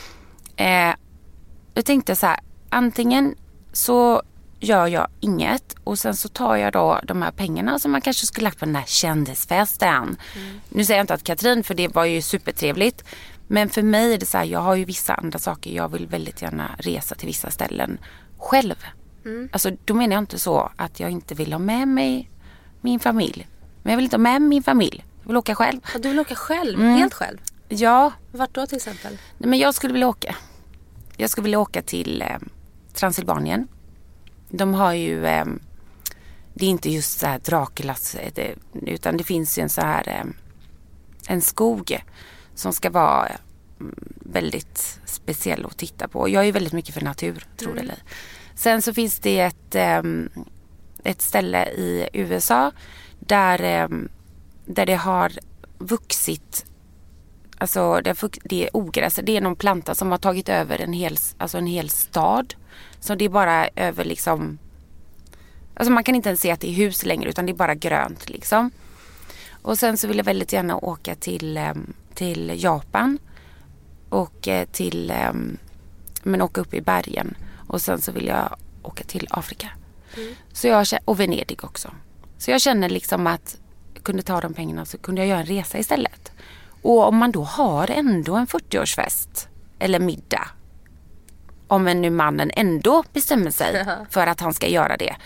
Jag tänkte så här, antingen så gör jag inget och sen så tar jag då de här pengarna som man kanske skulle lagt på den här kändisfesten. Nu säger jag inte att Katrin, för det var ju supertrevligt, men för mig är det så här, jag har ju vissa andra saker. Jag vill väldigt gärna resa till vissa ställen själv. Alltså då menar jag inte så att jag inte vill ha med mig min familj. Men jag vill inte ha med min familj. Jag vill åka själv. Du vill åka själv? Helt själv? Ja. Vart då till exempel? Nej, men jag skulle vilja åka till Transylvanien. De har ju det är inte just så här Draculas, utan det finns ju en så här en skog som ska vara väldigt speciell att titta på. Jag är ju väldigt mycket för natur, tror det eller. Sen så finns det ett ställe i USA där det har vuxit, alltså det är ogräs, det är någon planta som har tagit över en hel stad. Så det är bara över liksom, alltså man kan inte ens se att det är hus längre, utan det är bara grönt liksom. Och sen så vill jag väldigt gärna åka till Japan och men åka upp i bergen. Och sen så vill jag åka till Afrika. Och Venedig också. Så jag känner liksom att jag kunde ta de pengarna, så kunde jag göra en resa istället. Och om man då har ändå en 40-årsfest eller middag, om nu mannen ändå bestämmer sig för att han ska göra det,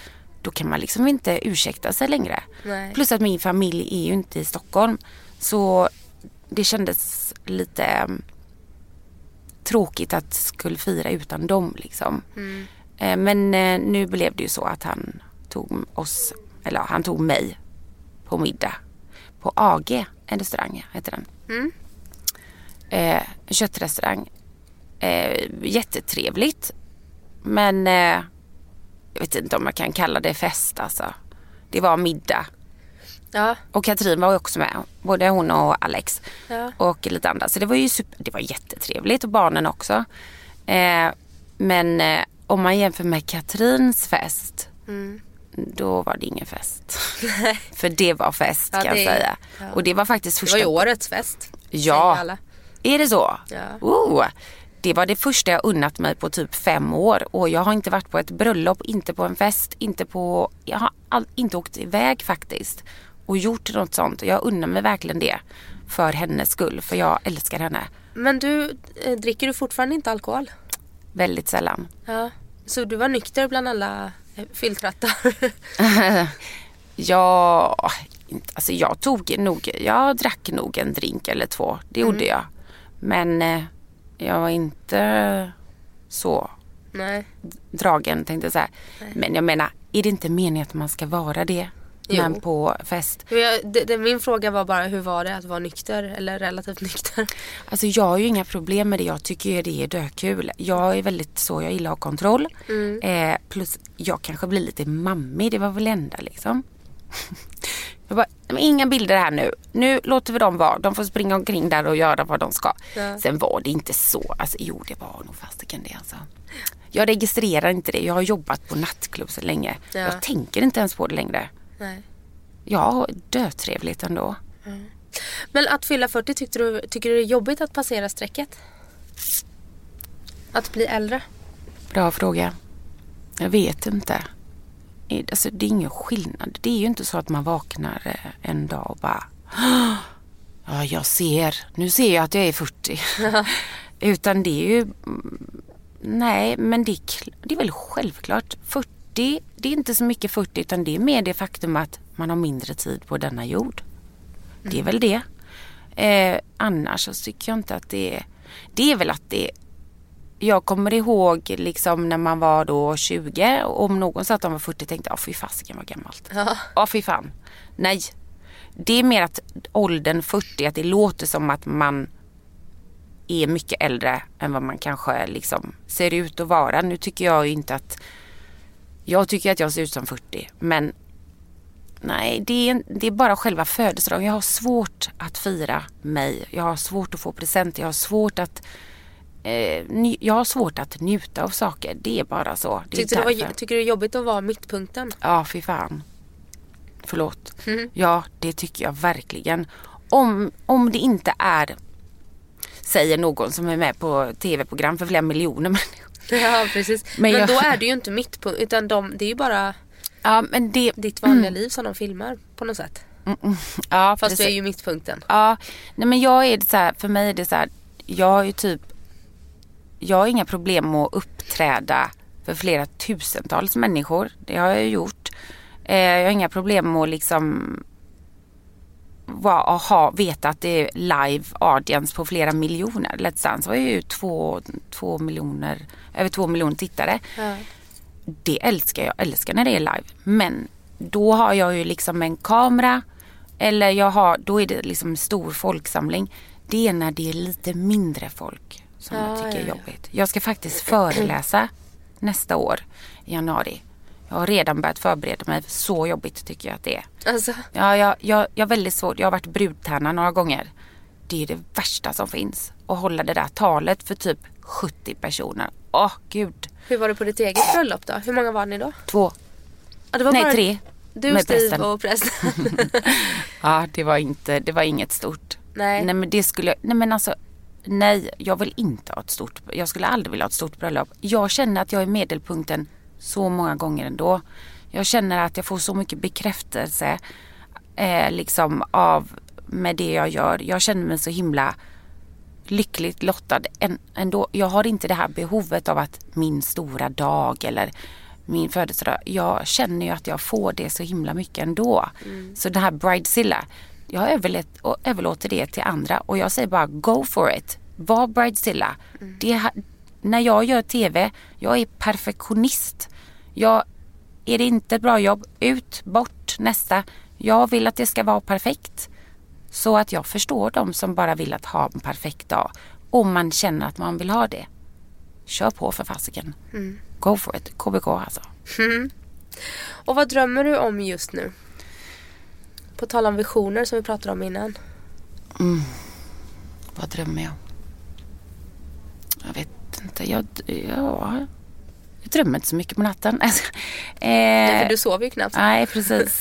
då kan man liksom inte ursäkta sig längre. Nej. Plus att min familj är ju inte i Stockholm. Så det kändes lite tråkigt att skulle fira utan dem liksom. Men nu blev det ju så att han tog mig på middag på AG, en restaurang heter den. En köttrestaurang. Jättetrevligt. Men jag vet inte om man kan kalla det fest alltså. Det var middag. Ja. Och Katrin var också med. Både hon och Alex. Ja. Och lite andra. Så det var ju det var jättetrevligt. Och barnen också. Men om man jämför med Katrins fest. Då var det ingen fest. För det var fest kan jag säga. Ja. Och det var faktiskt första... Det var ju årets fest. Ja. Är det så? Ja. Det var det första jag unnat mig på typ 5 år. Och jag har inte varit på ett bröllop, inte på en fest, jag har inte åkt iväg faktiskt. Och gjort något sånt. Och jag unnar mig verkligen det. För hennes skull. För jag älskar henne. Men dricker du fortfarande inte alkohol? Väldigt sällan. Ja. Så du var nykter bland alla filtrattar? Ja, alltså jag drack nog en drink eller 2. Det gjorde jag. Men jag var inte så dragen, tänkte jag säga. Men jag menar, är det inte meningen att man ska vara det? Men på fest. Min fråga var bara, hur var det att vara nykter eller relativt nykter? Alltså jag har ju inga problem med det. Jag tycker det är dökul. Jag är väldigt så, jag gillar att ha kontroll. Plus jag kanske blir lite mammig. Det var väl enda liksom. Jag bara, inga bilder här nu. Nu låter vi dem vara. De får springa omkring där och göra vad de ska. Ja. Sen var det inte så. Alltså jo, det var nog fasiken det alltså. Jag registrerar inte det. Jag har jobbat på nattklubb så länge. Ja. Jag tänker inte ens på det längre. Nej. Ja, dötrevligt ändå. Men att fylla 40, tycker du det är jobbigt att passera strecket? Att bli äldre? Bra fråga. Jag vet inte. Alltså, det är ingen skillnad. Det är ju inte så att man vaknar en dag och bara ja, nu ser jag att jag är 40. Utan det är ju nej, men det är väl självklart 40. Det är inte så mycket 40, utan det är mer det faktum att man har mindre tid på denna jord. Det är väl det. Annars så tycker jag inte att det är väl att det. Jag kommer ihåg liksom när man var då 20 och om någon sa att de var 40 tänkte jag, fy fasiken var gammalt. Ja, fy fan. Nej. Det är mer att åldern 40, att det låter som att man är mycket äldre än vad man kanske liksom ser ut att vara. Nu tycker jag ju inte att jag tycker att jag ser ut som 40, men nej, det är bara själva födelsedagen. Jag har svårt att fira mig. Jag har svårt att få present. Jag har svårt att njuta av saker. Det är bara så. Tycker du det är jobbigt att vara mittpunkten? Ja, fy fan. Förlåt. Ja, det tycker jag verkligen. Om det inte är, säger någon som är med på tv-program för flera miljoner människor. Ja, precis. Men då är det ju inte mittpunkt, utan det är ju bara ditt vanliga liv som de filmar på något sätt. Ja, fast du är ju mittpunkten. Ja, nej, men jag är så här, för mig är det så här, jag har inga problem att uppträda för flera tusentals människor. Det har jag gjort. Jag har inga problem att liksom veta att det är live audience på flera miljoner. Let's Dance var ju 2 miljoner, över 2 miljoner tittare. Ja. Det älskar jag. Älskar när det är live. Men då har jag ju liksom en kamera, eller då är det liksom stor folksamling. Det är när det är lite mindre folk som jag tycker är jobbigt. Jag ska faktiskt föreläsa nästa år i januari. Jag har redan börjat förbereda mig, för så jobbigt tycker jag att det är. Alltså. Ja, jag är väldigt svårt. Jag har varit brudtärna några gånger. Det är det värsta som finns. Att hålla det där talet för typ 70 personer. Gud. Hur var det på ditt eget bröllop då? Hur många var ni då? 2. Ja, det var bara 3. Du, med Steve prästen. Och prästen. Ja, det var inget stort. Nej. Nej, men jag vill inte ha ett stort. Jag skulle aldrig vilja ha ett stort bröllop. Jag känner att jag är medelpunkten så många gånger ändå. Jag känner att jag får så mycket bekräftelse liksom med det jag gör. Jag känner mig så himla lyckligt lottad ändå. Jag har inte det här behovet av att min stora dag eller min födelsedag. Jag känner ju att jag får det så himla mycket ändå. Så det här Bridezilla, jag överlåter det till andra. Och jag säger bara go for it. Var Bridezilla. När jag gör tv, jag är perfektionist. Är det inte ett bra jobb, ut, bort, nästa. Jag vill att det ska vara perfekt. Så att jag förstår dem som bara vill att ha en perfekt dag. Om man känner att man vill ha det. Kör på för fasiken. Go for it. KBK alltså. Och vad drömmer du om just nu? På tal om visioner som vi pratade om innan. Vad drömmer jag? Jag vet inte. Jag drömmer inte så mycket på natten. För du sover ju knappt. Nej, precis.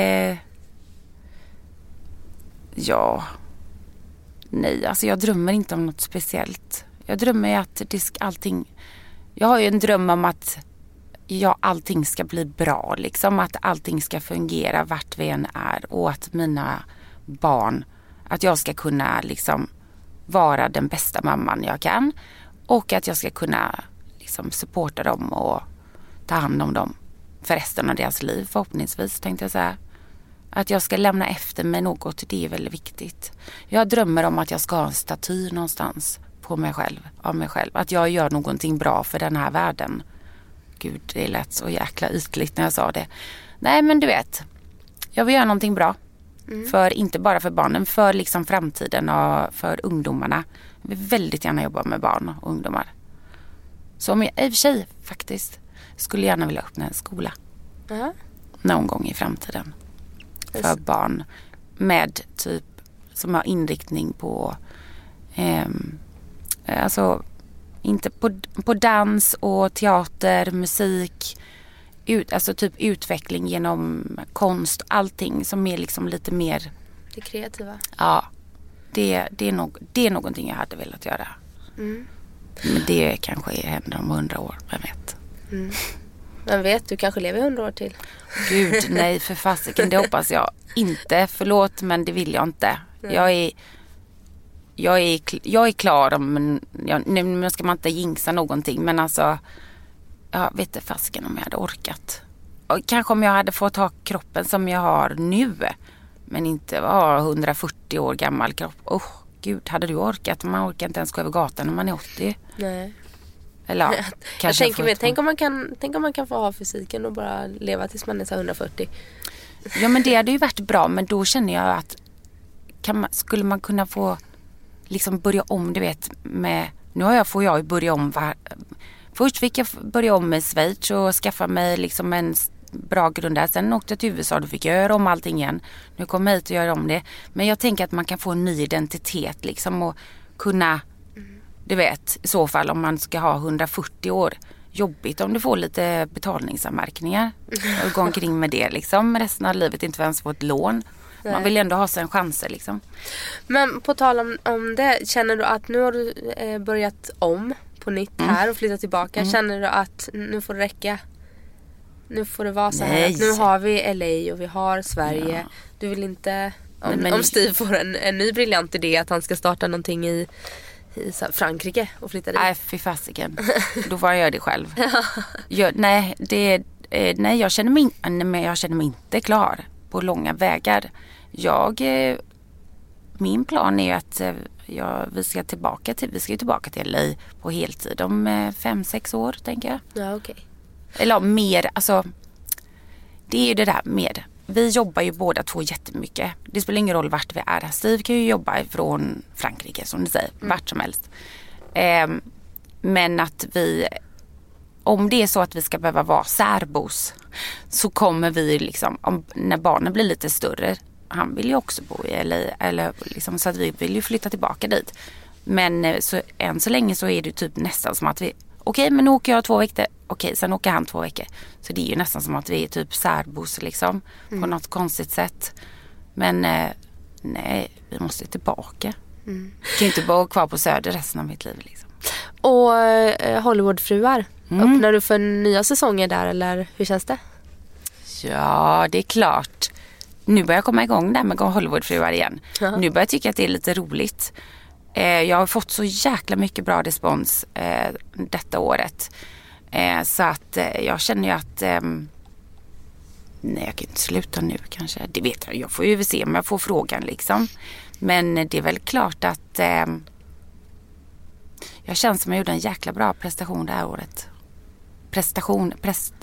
Nej, alltså jag drömmer inte om något speciellt. Jag drömmer att allting... Jag har ju en dröm om att allting ska bli bra. Liksom att allting ska fungera vart vi än är. Och att mina barn... Att jag ska kunna liksom vara den bästa mamman jag kan. Och att jag ska kunna liksom supporta dem och ta hand om dem för resten av deras liv förhoppningsvis, tänkte jag säga. Att jag ska lämna efter mig något, det är väldigt viktigt. Jag drömmer om att jag ska ha en staty någonstans på mig själv, av mig själv. Att jag gör någonting bra för den här världen. Gud, det lät så jäkla ytligt när jag sa det. Nej, men du vet, jag vill göra någonting bra. För inte bara för barnen, för liksom framtiden och för ungdomarna. Jag vill väldigt gärna jobba med barn och ungdomar. Så om jag i och för sig faktiskt skulle gärna vilja öppna en skola. Någon gång i framtiden. För barn med typ som har inriktning på alltså inte på dans och teater, musik, alltså typ utveckling genom konst, allting som är liksom lite mer det kreativa. Ja. Det är någonting jag hade velat göra. Men det kanske händer om 100 år, vem vet. Vem vet, du kanske lever 100 år till. Gud, nej för fasiken, det hoppas jag inte. Förlåt, men det vill jag inte. Jag är klar om, nu ska man inte jinxa någonting, men alltså jag vet inte fasiken om jag hade orkat. Och kanske om jag hade fått ha kroppen som jag har nu, men inte vara 140 år gammal kropp. Gud, hade du orkat? Man orkar inte ens gå över gatan när man är 80. Nej. Eller ja, kanske jag tänker mig, tänk om man kan få ha fysiken och bara leva tills man är så 140. Ja, men det hade ju varit bra, men då känner jag att skulle man kunna få liksom börja om, du vet, med får jag ju börja om först fick jag börja om med Schweiz och skaffa mig liksom en bra grund där. Sen åkte jag till USA, då fick jag göra om allting igen. Nu kommer jag hit och gör om det. Men jag tänker att man kan få en ny identitet liksom och kunna, du vet, i så fall om man ska ha 140 år. Jobbigt om du får lite betalningsanmärkningar och gå omkring med det liksom resten av livet, inte ens få ett lån. Nej. Man vill ändå ha sig en chanser liksom. Men på tal om det, känner du att nu har du börjat om på nytt här och flyttat tillbaka? Känner du att nu får det räcka? Nu får det vara så här att nu har vi LA och vi har Sverige. Ja. Du vill inte om Steve får en ny briljant idé att han ska starta någonting i Frankrike och flytta dit. Nej, fy fasiken. Då får jag göra det själv. Jag känner mig inte klar på långa vägar. Min plan är ju att vi ska tillbaka till LA på heltid om 5-6 år, tänker jag. Ja, okej. Eller mer, alltså det är ju det där med, vi jobbar ju båda två jättemycket. Det spelar ingen roll vart vi är. Steve kan ju jobba från Frankrike, som du säger, vart som helst. Men att om det är så att vi ska behöva vara särbos, så kommer vi liksom, när barnen blir lite större, han vill ju också bo i LA, eller liksom, så att vi vill ju flytta tillbaka dit. Men än så länge så är det typ nästan som att vi, okej, men nu åker jag 2 veckor. Okej, sen åker han 2 veckor. Så det är ju nästan som att vi är typ särbos liksom. På något konstigt sätt. Men nej, vi måste tillbaka. Jag kan ju inte bara kvar på Söder resten av mitt liv liksom. Och Hollywoodfruar, öppnar du för nya säsonger där, eller hur känns det? Ja, det är klart. Nu börjar jag komma igång där med Hollywoodfruar igen. Nu börjar jag tycka att det är lite roligt. Jag har fått så jäkla mycket bra respons detta året. Så att jag känner ju att nej, jag kan inte sluta nu kanske. Det vet jag. Jag får ju se om jag får frågan liksom. Men det är väl klart att jag känner som jag gjorde en jäkla bra prestation det här året. Prestation.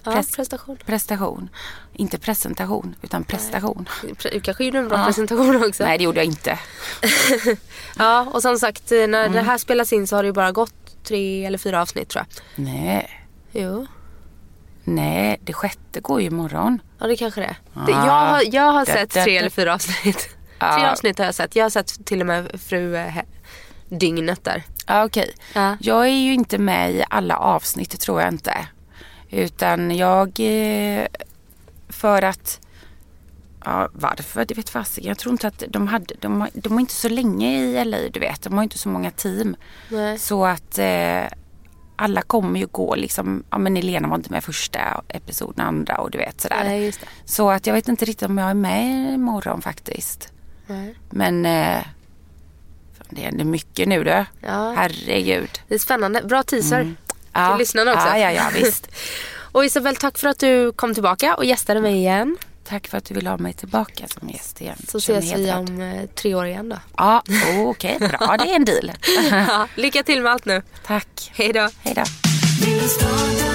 Inte presentation, utan prestation. Du kanske gjorde en bra presentation också. Nej, det gjorde jag inte. Ja, och som sagt, när det här spelas in så har det ju bara gått 3 eller 4 avsnitt, tror jag. Nej. Jo. Nej, det 6:e går ju imorgon. Ja, det kanske det. Jag har sett 3 eller 4 avsnitt. 3 avsnitt har jag sett. Jag har sett till och med dygnet där. Ja, okej. Ja. Jag är ju inte med i alla avsnitt, tror jag inte. Utan jag... för att... Ja, varför? Det vet fasiken. Jag tror inte att de är inte så länge i LA, du vet. De har inte så många team. Nej. Så att... alla kommer ju gå liksom, ja men Elena var inte med första episoden, andra och du vet sådär. Nej, just det. Så att jag vet inte riktigt om jag är med imorgon faktiskt. Nej. Men det händer mycket nu då. Ja. Herregud. Det är spännande. Bra teaser till lyssnarna också. Ja, visst. Och Isabel, tack för att du kom tillbaka och gästade mig igen. Tack för att du vill ha mig tillbaka som gäst igen. Så ses vi om 3 år igen då. Ja, okej. Bra, det är en deal. Ja, lycka till med allt nu. Tack. Hej då. Hej då.